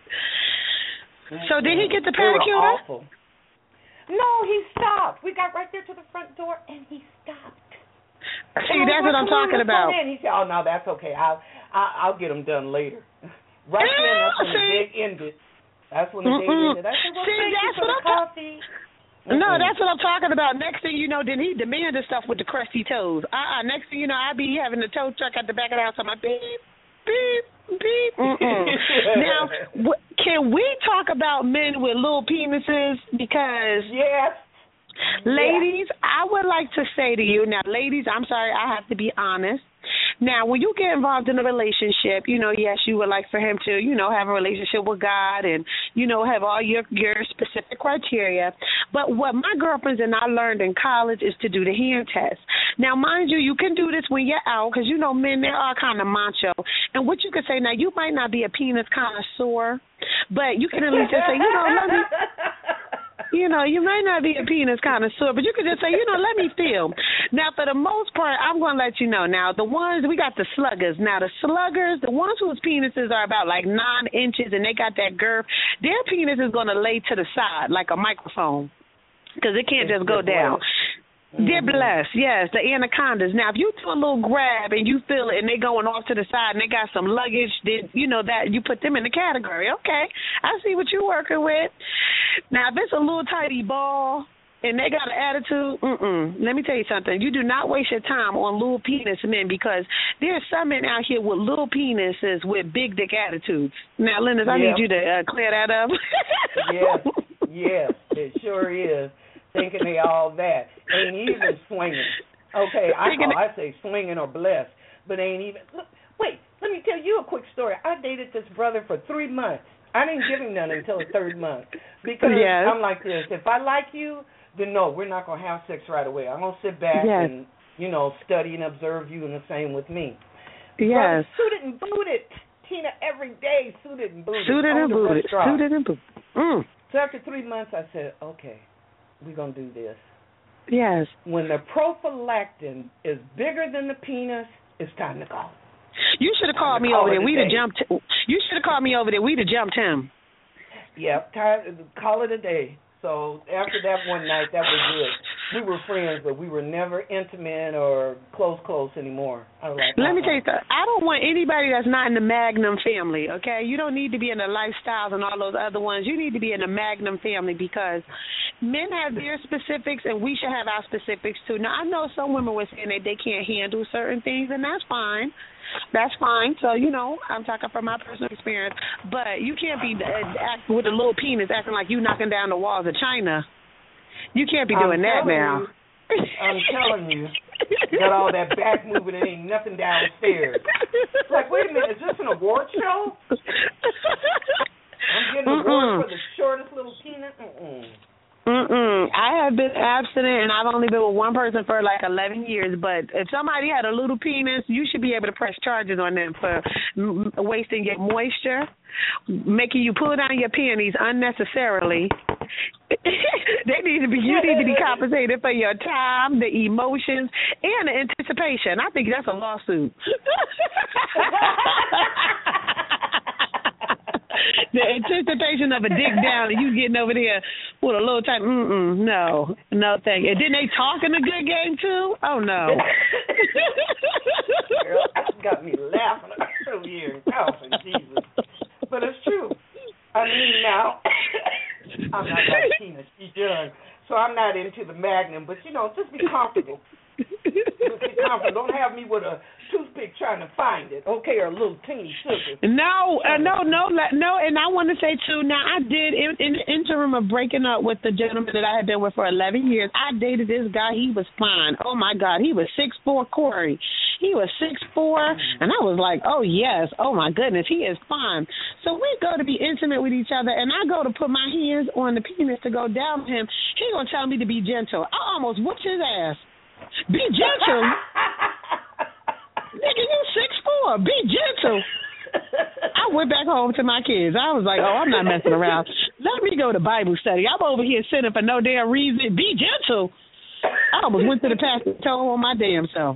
So did he get the pedicure? Awful. No, he stopped. We got right there to the front door, and he stopped. See, that's what I'm talking about. And he said, oh, no, that's okay. I'll get them done later. Right then, that's when the day ended. That's when the day ended. I said, well, thank you for the coffee. No, that's what I'm talking about. Next thing you know, then he demanded stuff with the crusty toes. Next thing you know, I be having the tow truck at the back of the house. I'm like, beep, beep, beep. Now, can we talk about men with little penises? Because yes. Ladies, I would like to say to you, now, ladies, I'm sorry, I have to be honest. Now, when you get involved in a relationship, yes, you would like for him to, have a relationship with God and, have all your specific criteria. But what my girlfriends and I learned in college is to do the hand test. Now, mind you, you can do this when you're out because, men, they are kind of macho. And what you could say, now, you might not be a penis connoisseur, but you can at least just say, let me... you might not be a penis connoisseur, but you could just say, let me feel. Now, for the most part, I'm going to let you know. Now, the ones, we got the sluggers. Now, the sluggers, the ones whose penises are about like 9 inches and they got that girth, their penis is going to lay to the side like a microphone because it can't just go down. They're blessed, yes, the anacondas. Now, if you do a little grab and you feel it and they going off to the side and they got some luggage, then you know that you put them in the category. Okay, I see what you're working with. Now, if it's a little tiny ball and they got an attitude, let me tell you something. You do not waste your time on little penis men because there's some men out here with little penises with big dick attitudes. Now, Linus, I need you to clear that up. Yes, it sure is. Thinking they all that. Ain't even swinging. Okay, I say swinging or blessed, but ain't even. Look, wait, let me tell you a quick story. I dated this brother for 3 months. I didn't give him none until the 3rd month because I'm like this. If I like you, then no, we're not going to have sex right away. I'm going to sit back and, study and observe you, and the same with me. Yes. Brother, suited and booted. Tina, every day, suited and booted. Suited and booted. So after 3 months, I said, okay, we're going to do this. Yes. When the prophylactin is bigger than the penis, it's time to go. You should have called me over there. We'd have jumped. You should have called me over there. We'd have jumped him. Yeah, call it a day. So after that one night, that was good. We were friends, but we were never intimate or close anymore. I was like, let me tell you something. I don't want anybody that's not in the Magnum family, okay? You don't need to be in the Lifestyles and all those other ones. You need to be in the Magnum family because men have their specifics, and we should have our specifics, too. Now, I know some women were saying that they can't handle certain things, and that's fine. That's fine. So, I'm talking from my personal experience. But you can't be acting with a little penis acting like you knocking down the walls of China. You can't be doing that now. I'm telling you. Got all that back moving and ain't nothing downstairs. It's like, wait a minute, is this an award show? I'm getting an award for the shortest little penis? I have been abstinent, and I've only been with one person for like 11 years. But if somebody had a little penis, you should be able to press charges on them for wasting your moisture, making you pull down your panties unnecessarily. You need to be compensated for your time, the emotions, and the anticipation. I think that's a lawsuit. The anticipation of a dick down and you getting over there with a little time. No, thank you. And then they talking a good game too. Oh no. Girl, that got me laughing over here. Oh, Jesus. But it's true. I mean, now I'm not like Tina. She's young, so I'm not into the Magnum. But just be comfortable. Don't have me with a toothpick trying to find it, okay, or a little teeny sugar. No, and I want to say, too, now I did, in the interim of breaking up with the gentleman that I had been with for 11 years, I dated this guy. He was fine. Oh, my God. He was 6'4", Corey. He was 6'4", and I was like, oh, yes. Oh, my goodness. He is fine. So we go to be intimate with each other, and I go to put my hands on the penis to go down him. He going to tell me to be gentle. I almost whooped his ass. Be gentle. Nigga, you 6'4". Be gentle. I went back home to my kids. I was like, I'm not messing around. Let me go to Bible study. I'm over here sitting for no damn reason. Be gentle. I almost went to the pastor and told him on my damn self.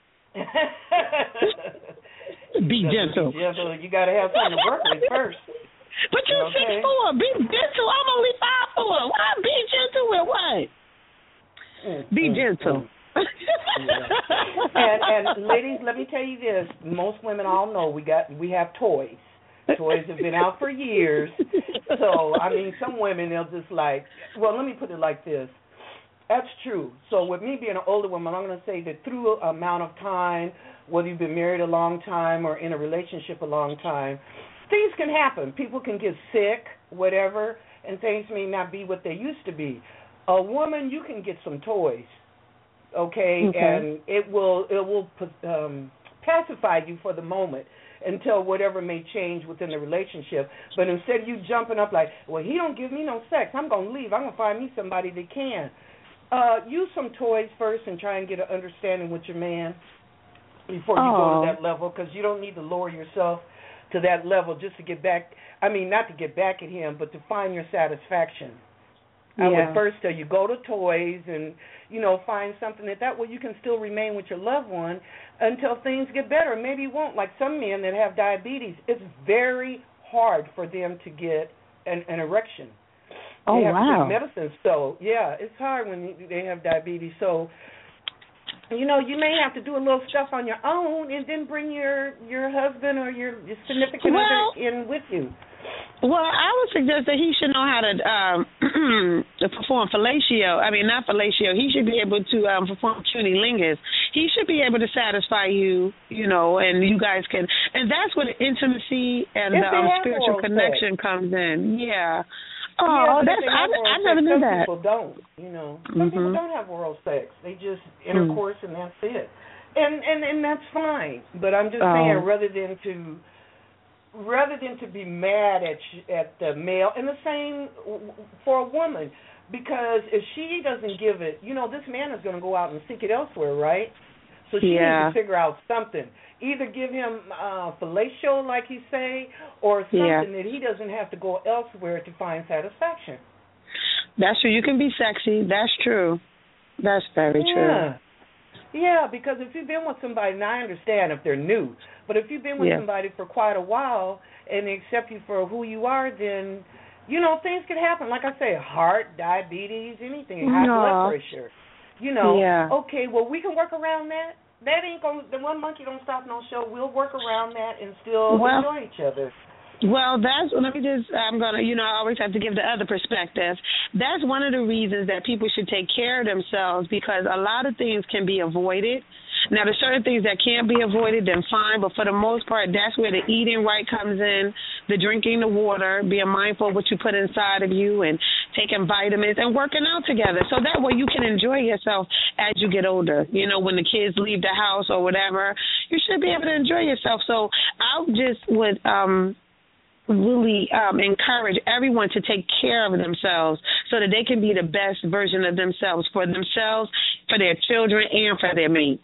Be gentle. You got to have something to work with first. But you 6'4". Be gentle. I'm only 5'4". Why be gentle with what? Be gentle. And ladies, let me tell you this. Most women all know we have toys. Toys have been out for years. So, I mean, some women, they'll just like, well, let me put it like this. That's true. So with me being an older woman, I'm going to say that through an amount of time, whether you've been married a long time or in a relationship a long time, things can happen. People can get sick, whatever, and things may not be what they used to be. A woman, you can get some toys, okay, and it will pacify you for the moment until whatever may change within the relationship. But instead of you jumping up like, well, he don't give me no sex, I'm going to leave. I'm going to find me somebody that can. Use some toys first and try and get an understanding with your man before you go to that level, because you don't need to lower yourself to that level just to get back. I mean, not to get back at him, but to find your satisfaction. I would first tell you, go to toys and, find something that way you can still remain with your loved one until things get better. Maybe you won't. Like some men that have diabetes, it's very hard for them to get an erection. Oh, they have wow. to take medicine. So, yeah, it's hard when they have diabetes. So, you know, you may have to do a little stuff on your own and then bring your husband or your significant other in with you. Well, I would suggest that he should know how to perform fellatio. I mean, not fellatio. He should be able to perform cunnilingus. He should be able to satisfy you, you know, and you guys can. And that's where the intimacy and the spiritual connection comes in. Yeah. Oh, yeah, I never knew that. Some people don't, you know. Some people don't have oral sex. They just intercourse and that's it. And that's fine. But I'm just saying, rather than to be mad at the male, and the same for a woman, because if she doesn't give it, you know, this man is going to go out and seek it elsewhere, right? So she needs to figure out something. Either give him fellatio, like you say, or something that he doesn't have to go elsewhere to find satisfaction. That's true. You can be sexy. That's true. That's very true. Yeah, because if you've been with somebody, and I understand if they're new, but if you've been with somebody for quite a while and they accept you for who you are, then, you know, things can happen. Like I say, heart, diabetes, anything, high blood pressure. You know, okay, well, we can work around that. That ain't going to, the one monkey don't stop no show. We'll work around that and still enjoy each other. Well, I'm going to, you know, I always have to give the other perspective. That's one of the reasons that people should take care of themselves, because a lot of things can be avoided. Now, there's certain things that can't be avoided, then fine, but for the most part, that's where the eating right comes in, the drinking the water, being mindful of what you put inside of you, and taking vitamins and working out together. So that way you can enjoy yourself as you get older. You know, when the kids leave the house or whatever, you should be able to enjoy yourself. So I just would really encourage everyone to take care of themselves so that they can be the best version of themselves, for their children, and for their mate.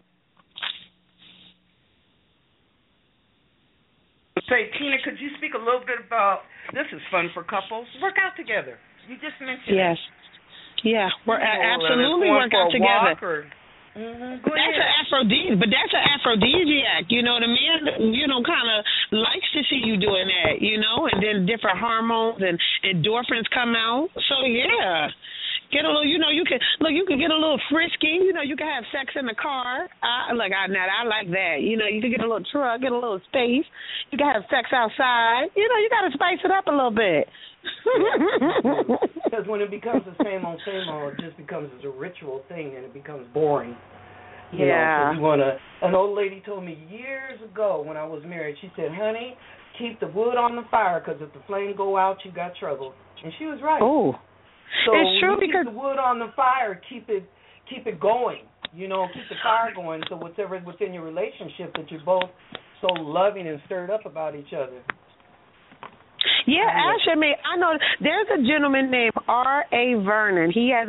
Say, Tina, could you speak a little bit about, this is fun for couples, work out together. You just mentioned it. Yeah, absolutely work out together. That's an aphrodisiac. You know, the man, you know, kind of likes to see you doing that, you know, and then different hormones and endorphins come out. So, yeah. Get a little, you know, you can get a little frisky. You know, you can have sex in the car. I like that. You know, you can get a little truck, get a little space. You can have sex outside. You know, you got to spice it up a little bit. Because when it becomes the same old, it just becomes a ritual thing, and it becomes boring. You know, so an old lady told me years ago when I was married, she said, honey, keep the wood on the fire, because if the flame go out, you got trouble. And she was right. Oh. So it's true, keep because the wood on the fire, keep it going. You know, keep the fire going. So whatever within your relationship that you're both so loving and stirred up about each other. Yeah, actually, I know there's a gentleman named R.A. Vernon. He has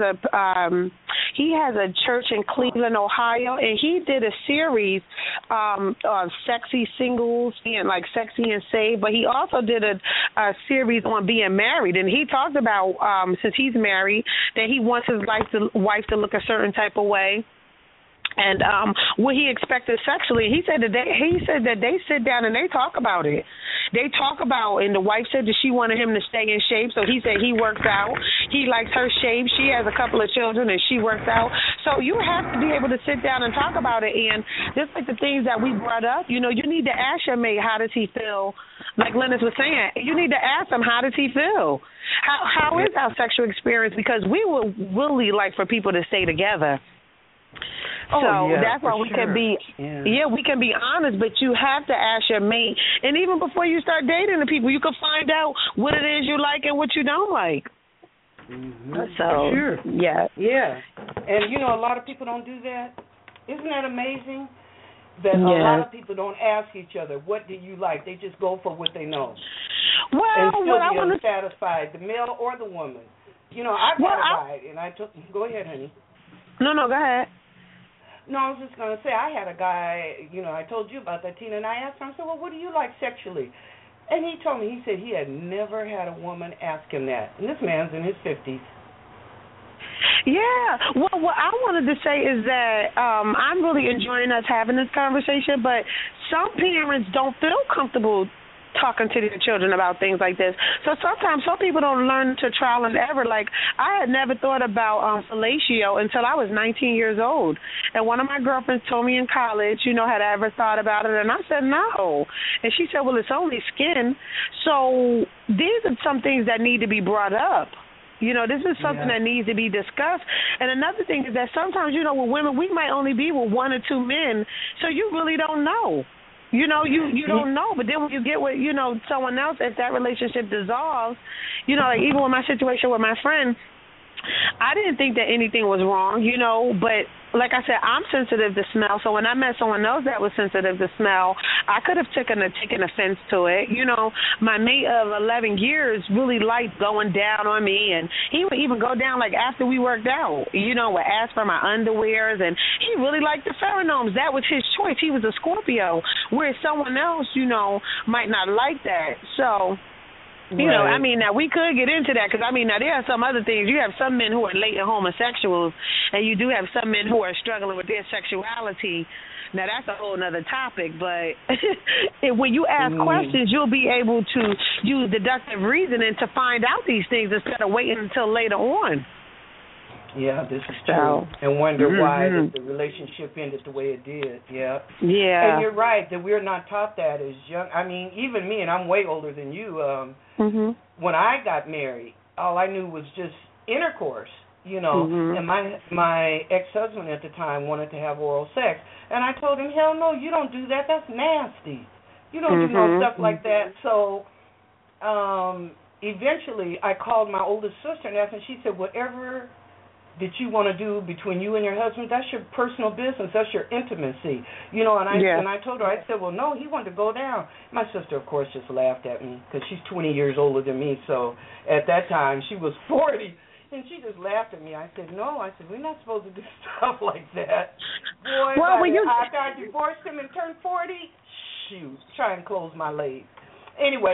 a church in Cleveland, Ohio, and he did a series on sexy singles, being like sexy and saved, but he also did a series on being married, and he talked about, since he's married, that he wants his wife to look a certain type of way. And what he expected sexually, he said that they sit down and they talk about it. They talk about, and the wife said that she wanted him to stay in shape, so he said he works out. He likes her shape. She has a couple of children, and she works out. So you have to be able to sit down and talk about it. And just like the things that we brought up, you know, you need to ask your mate, how does he feel? Like Lennis was saying, you need to ask him, how does he feel? How is our sexual experience? Because we would really like for people to stay together. That's why we can be, we can be honest, but you have to ask your mate. And even before you start dating the people, you can find out what it is you like and what you don't like. Mm-hmm. So, Yeah. And, you know, a lot of people don't do that. Isn't that amazing? That a lot of people don't ask each other, what do you like? They just go for what they know. Well, and still be unsatisfied, the male or the woman. You know, I've got a guy, and go ahead, honey. No, go ahead. No, I was just going to say, I had a guy, you know, I told you about that, Tina, and I asked him, I said, well, what do you like sexually? And he told me, he said he had never had a woman ask him that. And this man's in his 50s. Yeah. Well, what I wanted to say is that I'm really enjoying us having this conversation, but some parents don't feel comfortable talking to their children about things like this. So sometimes some people don't learn to trial and error. Like, I had never thought about fellatio until I was 19 years old. And one of my girlfriends told me in college, had I ever thought about it? And I said, no. And she said, well, it's only skin. So these are some things that need to be brought up. This is something that needs to be discussed. And another thing is that sometimes, with women, we might only be with one or two men, so you really don't know. You don't know. But then when you get with, someone else, if that relationship dissolves, like even with my situation with my friend, I didn't think that anything was wrong, but like I said, I'm sensitive to smell. So when I met someone else that was sensitive to smell, I could have taken offense to it. My mate of 11 years really liked going down on me, and he would even go down like after we worked out, would ask for my underwears, and he really liked the pheromones. That was his choice. He was a Scorpio, whereas someone else, might not like that. So... now we could get into that because, now there are some other things. You have some men who are latent homosexuals, and you do have some men who are struggling with their sexuality. Now, that's a whole other topic, but when you ask questions, you'll be able to use deductive reasoning to find out these things instead of waiting until later on. Yeah, this is true. And wonder why the relationship ended the way it did. Yeah. Yeah. And you're right that we're not taught that as young. Even me, and I'm way older than you. When I got married, all I knew was just intercourse. And my ex-husband at the time wanted to have oral sex, and I told him, hell no, you don't do that. That's nasty. You don't do no stuff like that. So eventually, I called my oldest sister and asked, and she said, whatever that you want to do between you and your husband, that's your personal business. That's your intimacy. And I told her, I said, well, no, he wanted to go down. My sister, of course, just laughed at me because she's 20 years older than me. So at that time, she was 40, and she just laughed at me. I said, no. I said, we're not supposed to do stuff like that. Boy, after I divorced him and turned 40, shoot, try and close my legs. Anyway.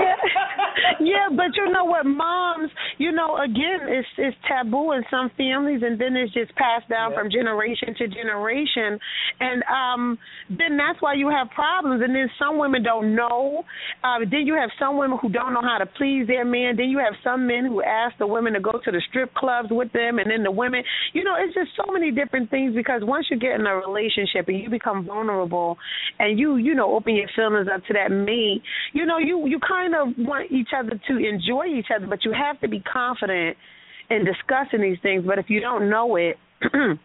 But you know what, moms, again, it's taboo in some families, and then it's just passed down from generation to generation, and then that's why you have problems. And then some women don't know. Then you have some women who don't know how to please their man. Then you have some men who ask the women to go to the strip clubs with them, and then the women, it's just so many different things, because once you get in a relationship and you become vulnerable and you open your feelings up to that mate, you kind of want each other to enjoy each other, but you have to be confident in discussing these things. But if you don't know it, and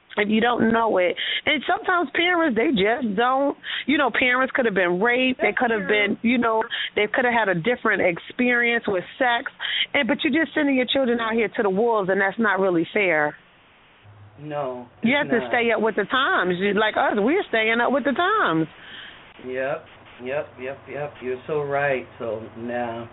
sometimes parents, they just don't, parents could have been raped, they could have been, they could have had a different experience with sex, but you're just sending your children out here to the wolves, and that's not really fair. No. You have to stay up with the times. Like us, we're staying up with the times. Yep. You're so right. So, no.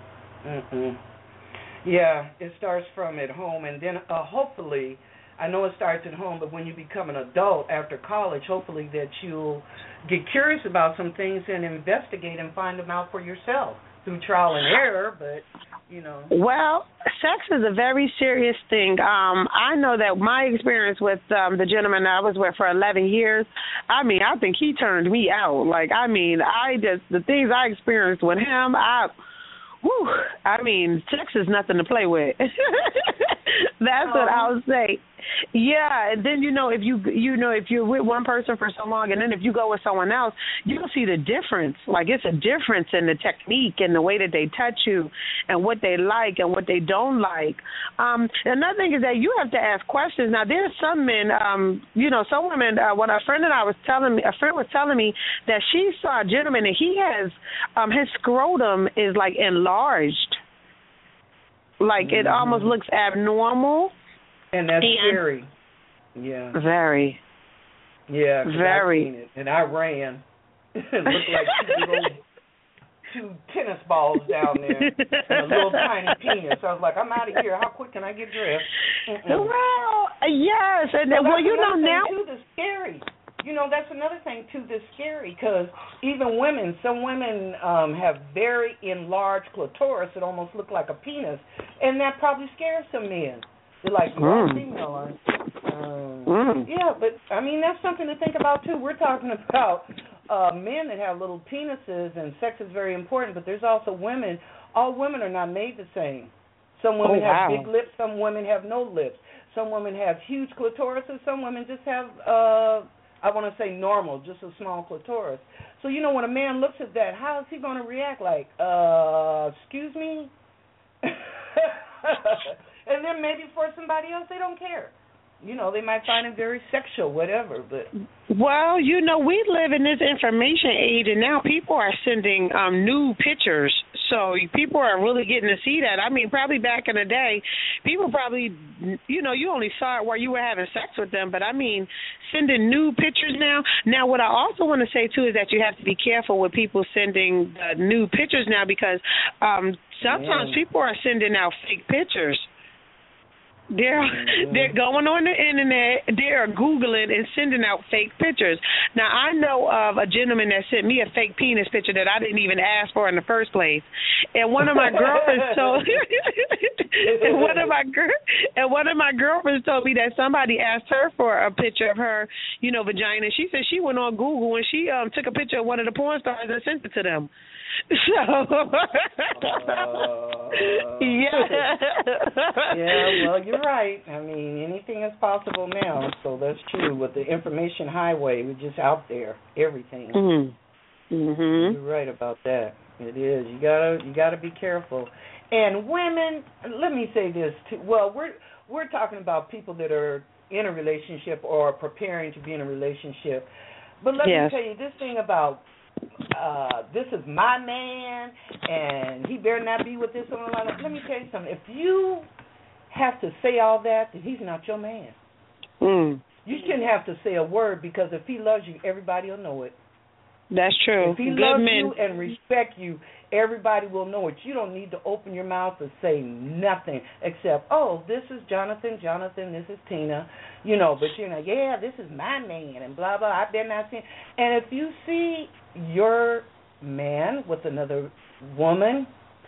Yeah, it starts from at home, and then hopefully, I know it starts at home, but when you become an adult after college, hopefully that you'll get curious about some things and investigate and find them out for yourself through trial and error, but, Well, sex is a very serious thing. I know that my experience with the gentleman I was with for 11 years, I think he turned me out. The things I experienced with him, sex is nothing to play with. That's what I would say. Yeah, and then if you're with one person for so long, and then if you go with someone else, you'll see the difference. Like, it's a difference in the technique and the way that they touch you, and what they like and what they don't like. Another thing is that you have to ask questions. Now, there's some men, some women. When a friend was telling me that she saw a gentleman and he has his scrotum is like enlarged, like it almost looks abnormal. And that's scary. Yeah. Very. Yeah. Very. I've seen it, and I ran. It looked like two tennis balls down there and a little tiny penis. I was like, I'm out of here. How quick can I get dressed? Well, yes. And now. Too, that's scary. That's another thing, too, that's scary, because even women, some women have very enlarged clitoris that almost look like a penis, and that probably scares some men. They're like, you're a female. Yeah, but, that's something to think about, too. We're talking about men that have little penises, and sex is very important, but there's also women. All women are not made the same. Some women have big lips, some women have no lips. Some women have huge clitoris, and some women just have, I want to say normal, just a small clitoris. So, you know, when a man looks at that, how is he going to react? Like, excuse me? And then maybe for somebody else, they don't care. You know, they might find it very sexual, whatever. But well, you know, we live in this information age, and now people are sending nude pictures. So people are really getting to see that. I mean, probably back in the day, people probably, you know, you only saw it while you were having sex with them. But, I mean, sending nude pictures now. Now, what I also want to say, too, is that you have to be careful with people sending nude pictures now, because sometimes people are sending out fake pictures. They're going on the internet, they're Googling and sending out fake pictures. Now, I know of a gentleman that sent me a fake penis picture that I didn't even ask for in the first place. And one of my girlfriends told and one of my girlfriends told me that somebody asked her for a picture of her, you know, vagina. She said she went on Google and she took a picture of one of the porn stars and sent it to them. So yeah, well, you're right. I mean, anything is possible now, so that's true. With the information highway, we're just out there, everything. You're right about that. It is. You gotta be careful. And women, let me say this too. Well, we're talking about people that are in a relationship or preparing to be in a relationship. But let me tell you this thing about this is my man, and he better not be with this one. Let me tell you something. If you have to say all that, then he's not your man. You shouldn't have to say a word, because if he loves you, everybody will know it. That's true. If he loves you and respect you, everybody will know it. You don't need to open your mouth and say nothing except, oh, this is Jonathan, this is Tina, you know, but you're like, yeah, this is my man, and blah, blah, I better not see. And if you see your man with another woman,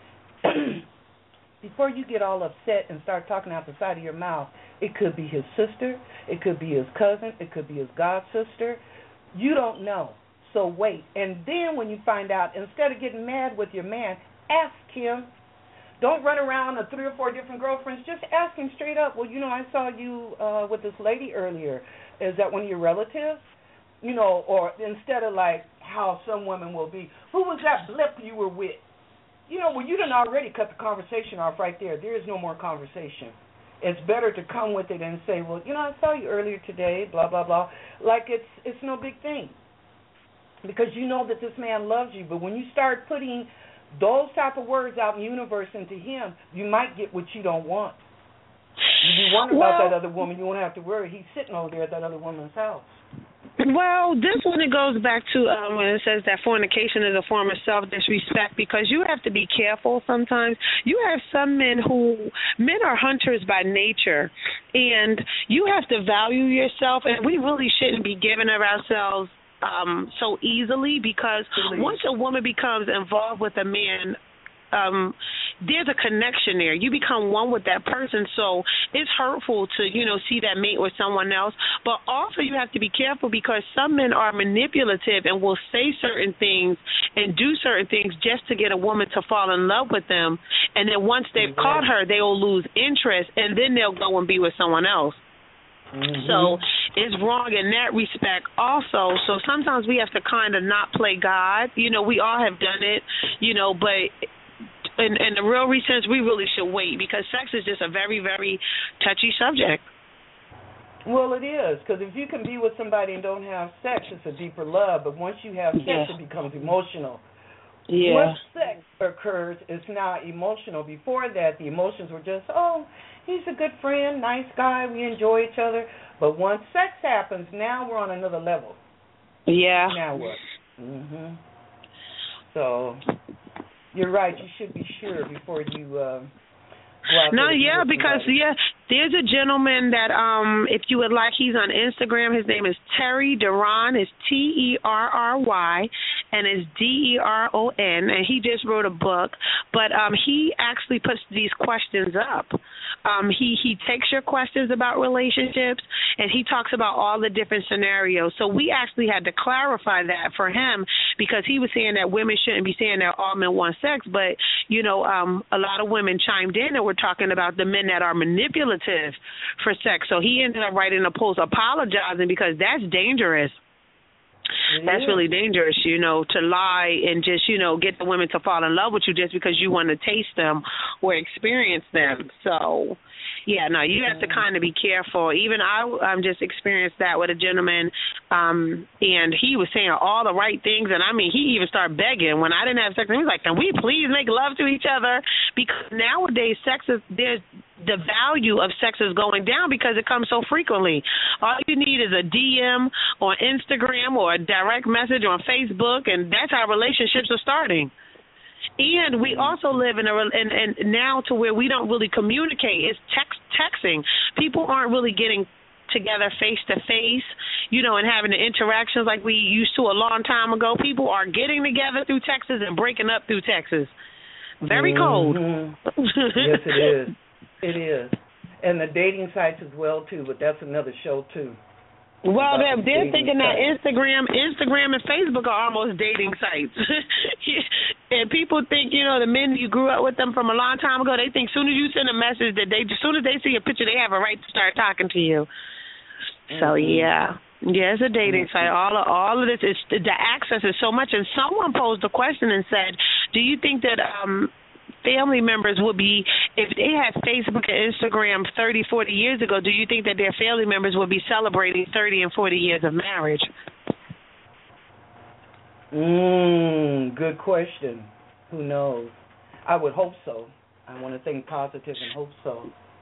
before you get all upset and start talking out the side of your mouth, it could be his sister, it could be his cousin, it could be his god sister. You don't know. So wait. And then when you find out, instead of getting mad with your man, ask him. Don't run around with 3 or 4 different girlfriends. Just ask him straight up. Well, you know, I saw you with this lady earlier. Is that one of your relatives? You know, or instead of like how some women will be, who was that blip you were with? You know, well, you done already cut the conversation off right there. There is no more conversation. It's better to come with it and say, well, you know, I saw you earlier today, blah, blah, blah. Like it's no big thing. Because you know that this man loves you. But when you start putting those type of words out in the universe into him, you might get what you don't want. You be wondering about that other woman, you won't have to worry. He's sitting over there at that other woman's house. Well, this one, it goes back to when it says that fornication is a form of self-disrespect, because you have to be careful sometimes. You have some men are hunters by nature, and you have to value yourself, and we really shouldn't be giving of ourselves so easily, because once a woman becomes involved with a man, there's a connection there. You become one with that person, so it's hurtful to, you know, see that mate with someone else. But also you have to be careful, because some men are manipulative and will say certain things and do certain things just to get a woman to fall in love with them. And then once they've caught her, they will lose interest, and then they'll go and be with someone else. So it's wrong in that respect also. So sometimes we have to kind of not play God. You know, we all have done it, you know, but in the real sense, we really should wait, because sex is just a very, very touchy subject. Well, it is, because if you can be with somebody and don't have sex, it's a deeper love. But once you have sex, it becomes emotional. Once sex occurs, it's now emotional. Before that, the emotions were just, oh, he's a good friend, nice guy, we enjoy each other. But once sex happens, now we're on another level. Yeah. Now what? So you're right. You should be sure before you go out. No, yeah, because There's a gentleman that, if you would like, he's on Instagram. His name is Terry Deron. It's Terry, and it's Deron, and he just wrote a book. But he actually puts these questions up. He takes your questions about relationships, and he talks about all the different scenarios. So we actually had to clarify that for him because he was saying that women shouldn't be saying that all men want sex. But, you know, a lot of women chimed in and were talking about the men that are manipulative for sex. So he ended up writing a post apologizing because that's dangerous. That's really dangerous, you know, to lie and just, you know, get the women to fall in love with you just because you want to taste them or experience them. So, yeah, no, you have to kind of be careful. Even I just experienced that with a gentleman, and he was saying all the right things. And, I mean, he even started begging. When I didn't have sex, he was like, can we please make love to each other? Because nowadays the value of sex is going down because it comes so frequently. All you need is a DM on Instagram or a direct message on Facebook, and that's how relationships are starting. And we also live in and now to where we don't really communicate. It's texting. People aren't really getting together face to face, you know, and having the interactions like we used to a long time ago. People are getting together through texts and breaking up through texts. Very cold. Yes, it is. It is. And the dating sites as well, too, but that's another show, too. Well, they're thinking that Instagram and Facebook are almost dating sites. And people think, you know, the men you grew up with them from a long time ago, they think as soon as you send a message that as soon as they see a picture, they have a right to start talking to you. So, yeah, it's a dating site. All of this, the access is so much. And someone posed a question and said, do you think that family members would be, if they had Facebook and Instagram 30, 40 years ago, do you think that their family members would be celebrating 30 and 40 years of marriage? Good question. Who knows? I would hope so. I want to think positive and hope so.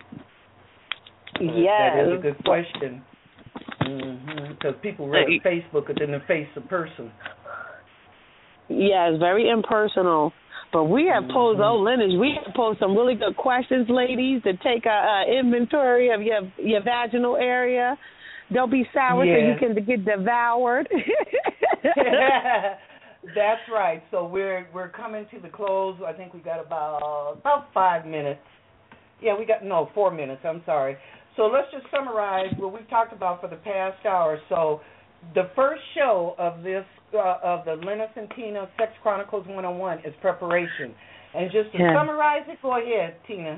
Yes. That is a good question. Because people rather Facebook than to face a person. Yeah, it's very impersonal. But we have posed, lineage. We have posed some really good questions, ladies, to take an inventory of your vaginal area. Don't be sour so you can get devoured. That's right. So we're coming to the close. I think we got about 5 minutes. Yeah, 4 minutes. I'm sorry. So let's just summarize what we've talked about for the past hour. So the first show of this of the Lennis and Tina Sex Chronicles 101 is preparation. And just to summarize it, go ahead, Tina.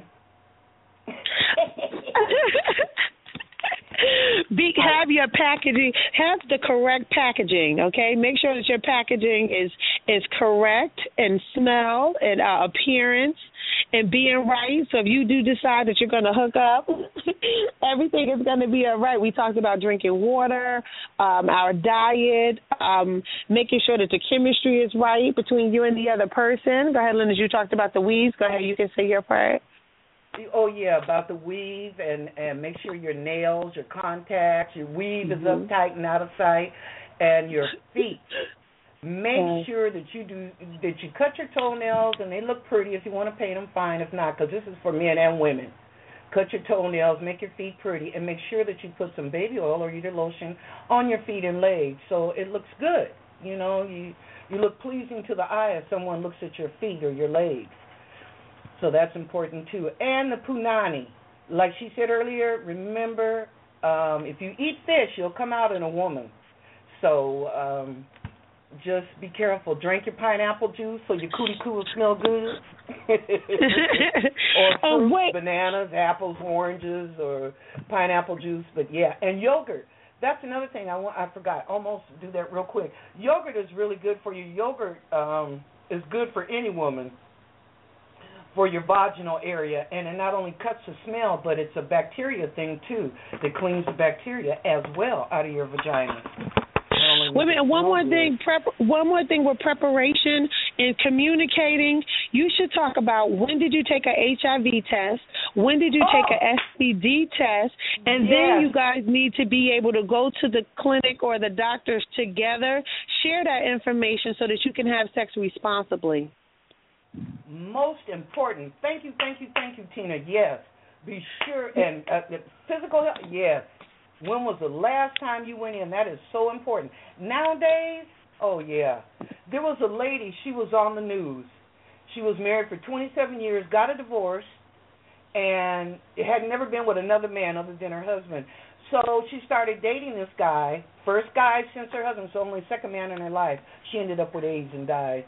Have your packaging, have the correct packaging, okay? Make sure that your packaging is correct in smell and appearance and being right. So if you do decide that you're going to hook up, everything is going to be all right. We talked about drinking water, our diet, making sure that the chemistry is right between you and the other person. Go ahead, Linda, you talked about the weaves. Go ahead, you can say your part. Oh, yeah, about the weave and make sure your nails, your contacts, your weave is up tight and out of sight, and your feet. Make sure that you cut your toenails and they look pretty. If you want to paint them, fine. If not, because this is for men and women. Cut your toenails, make your feet pretty, and make sure that you put some baby oil or either lotion on your feet and legs so it looks good. You know, you look pleasing to the eye if someone looks at your feet or your legs. So that's important, too. And the punani. Like she said earlier, remember, if you eat fish, you'll come out in a woman. So just be careful. Drink your pineapple juice so your cootie coo will smell good. Or fruits, bananas, apples, oranges, or pineapple juice. But, yeah, and yogurt. That's another thing I forgot. Almost do that real quick. Yogurt is really good for you. Yogurt is good for any woman, for your vaginal area, and it not only cuts the smell, but it's a bacteria thing, too, that cleans the bacteria as well out of your vagina. Wait a minute, one more thing with preparation and communicating. You should talk about when did you take an HIV test, when did you take an STD test, and then you guys need to be able to go to the clinic or the doctors together, share that information so that you can have sex responsibly. Most important. Thank you, Tina. Yes, Be sure, and physical health, yes. When was the last time you went in? That is so important. Nowadays, oh, yeah. There was a lady, she was on the news. She was married for 27 years, got a divorce, and had never been with another man other than her husband. So she started dating this guy, first guy since her husband, so only second man in her life. She ended up with AIDS and died.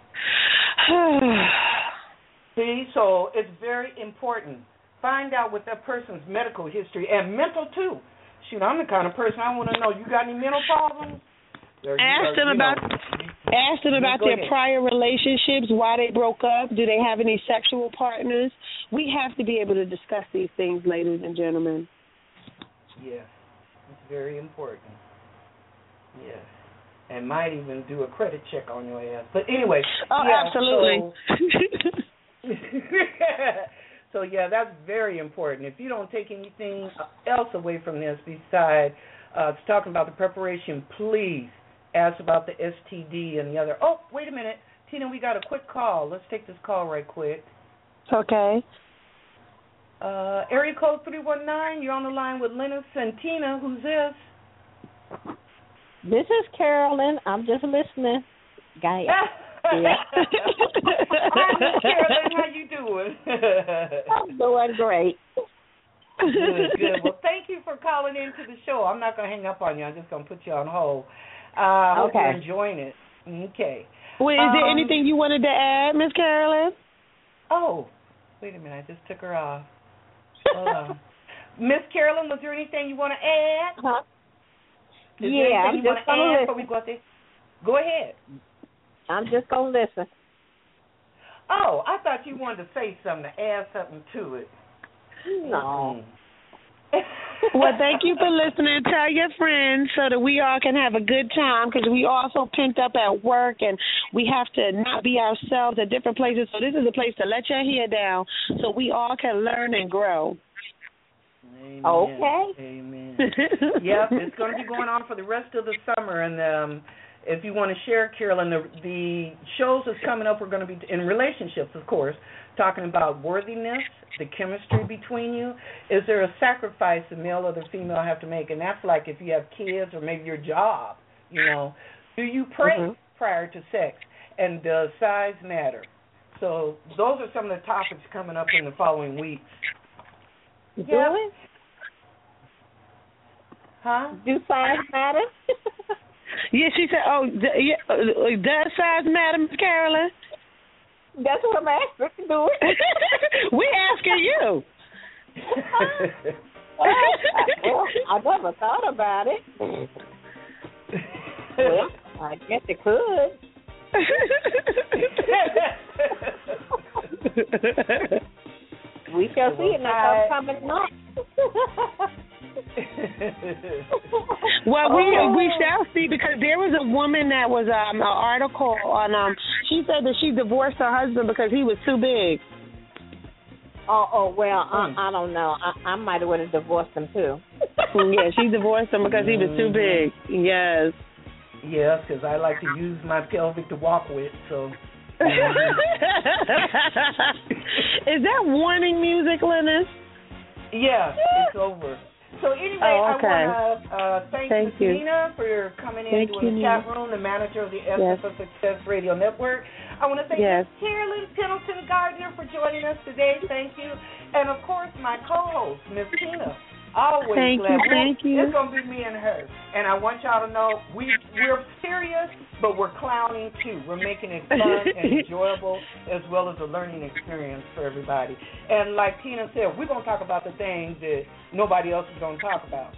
See, so it's very important. Find out what that person's medical history and mental too. Shoot, I'm the kind of person I want to know. You got any mental problems? Ask them about their prior relationships, why they broke up. Do they have any sexual partners? We have to be able to discuss these things, ladies and gentlemen. Yes, it's very important. Yes, and might even do a credit check on your ass. But anyway. Oh, yeah, absolutely. So, yeah, that's very important. If you don't take anything else away from this besides talking about the preparation, please ask about the STD and the other. Oh, wait a minute. Tina, we got a quick call. Let's take this call right quick. Okay. Area code 319, you're on the line with Lennox and Tina. Who's this? This is Carolyn. I'm just listening. Guys. Yeah. Hi, Miss Carolyn. How you doing? I'm doing great. Good. Well, thank you for calling into the show. I'm not going to hang up on you. I'm just going to put you on hold. Hope you're enjoying it. Okay. Well, is there anything you wanted to add, Miss Carolyn? Oh, wait a minute. I just took her off. Hold on. Miss Carolyn, was there anything you want to add? Uh-huh. Yeah, I'm just going to listen. Before we go out there? Go ahead. I'm just going to listen. Oh, I thought you wanted to say something, to add something to it. No. Well, thank you for listening. Tell your friends so that we all can have a good time, because we also pent up at work and we have to not be ourselves at different places. So this is a place to let your hair down so we all can learn and grow. Amen. Okay. Amen. Yep, it's going to be going on for the rest of the summer. And if you want to share, Carolyn, the shows that's coming up, we're going to be in relationships, of course, talking about worthiness, the chemistry between you. Is there a sacrifice the male or the female have to make? And that's like if you have kids or maybe your job, you know. Do you pray prior to sex? And does size matter? So those are some of the topics coming up in the following weeks. Do it? Huh? Do size matter? Yeah, she said, does size matter, Miss Carolyn? That's what I'm asking. Do it. We asking you. I never thought about it. Well, I guess it could. We shall see it next coming month. Well, we shall see, because there was a woman that was an article on. She said that she divorced her husband because he was too big. Well, I don't know. I might have would have divorced him too. Yeah, she divorced him because he was too big. Yes. Yes, because I like to use my pelvic to walk with. So. Is that warning music, Lennox? Yeah, it's over. So anyway, I want to thank Tina for coming in doing the chat room, the manager of the Essence of Success Radio Network. I want to thank Carolyn Pendleton Gardner for joining us today. Thank you. And, of course, my co-host, Miss Tina. Always thank you. It's going to be me and her. And I want y'all to know we're serious, but we're clowning, too. We're making it fun and enjoyable, as well as a learning experience for everybody. And like Tina said, we're going to talk about the things that nobody else is going to talk about.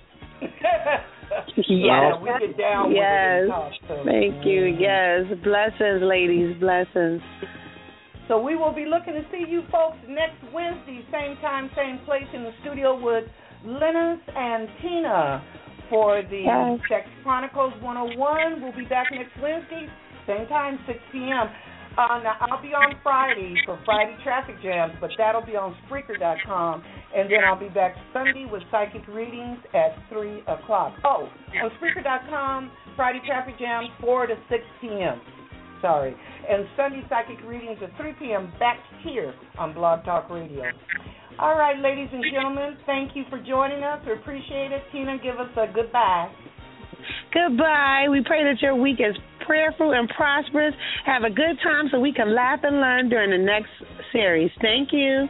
Yes. We get down with it and talk. So. Thank you. Yes. Blessings, ladies. Blessings. So we will be looking to see you folks next Wednesday, same time, same place in the studio with Lennox and Tina for the Sex Chronicles 101. We'll be back next Wednesday, same time, 6 p.m. Now, I'll be on Friday for Friday Traffic Jams, but that'll be on Spreaker.com. And then I'll be back Sunday with Psychic Readings at 3 o'clock. Oh, on Spreaker.com, Friday Traffic Jams, 4 to 6 p.m. Sorry. And Sunday Psychic Readings at 3 p.m. back here on Blog Talk Radio. All right, ladies and gentlemen, thank you for joining us. We appreciate it. Tina, give us a goodbye. Goodbye. We pray that your week is prayerful and prosperous. Have a good time so we can laugh and learn during the next series. Thank you.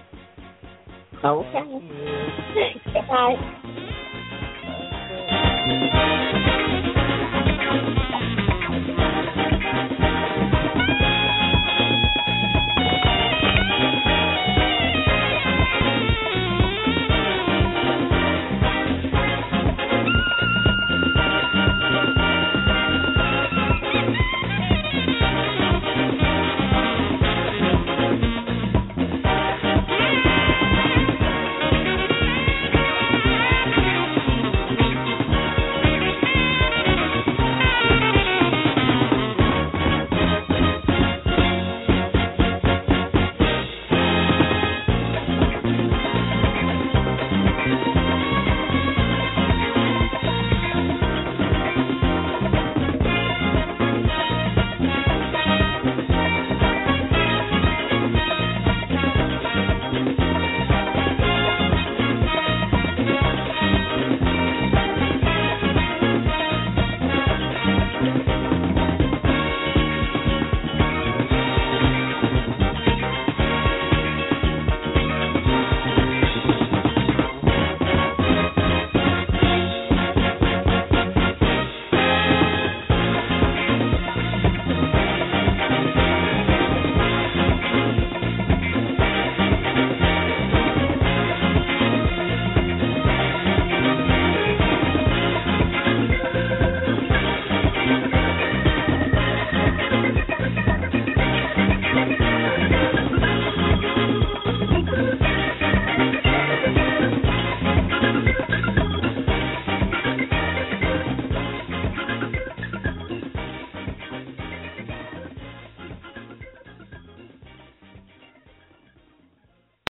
Okay. Bye.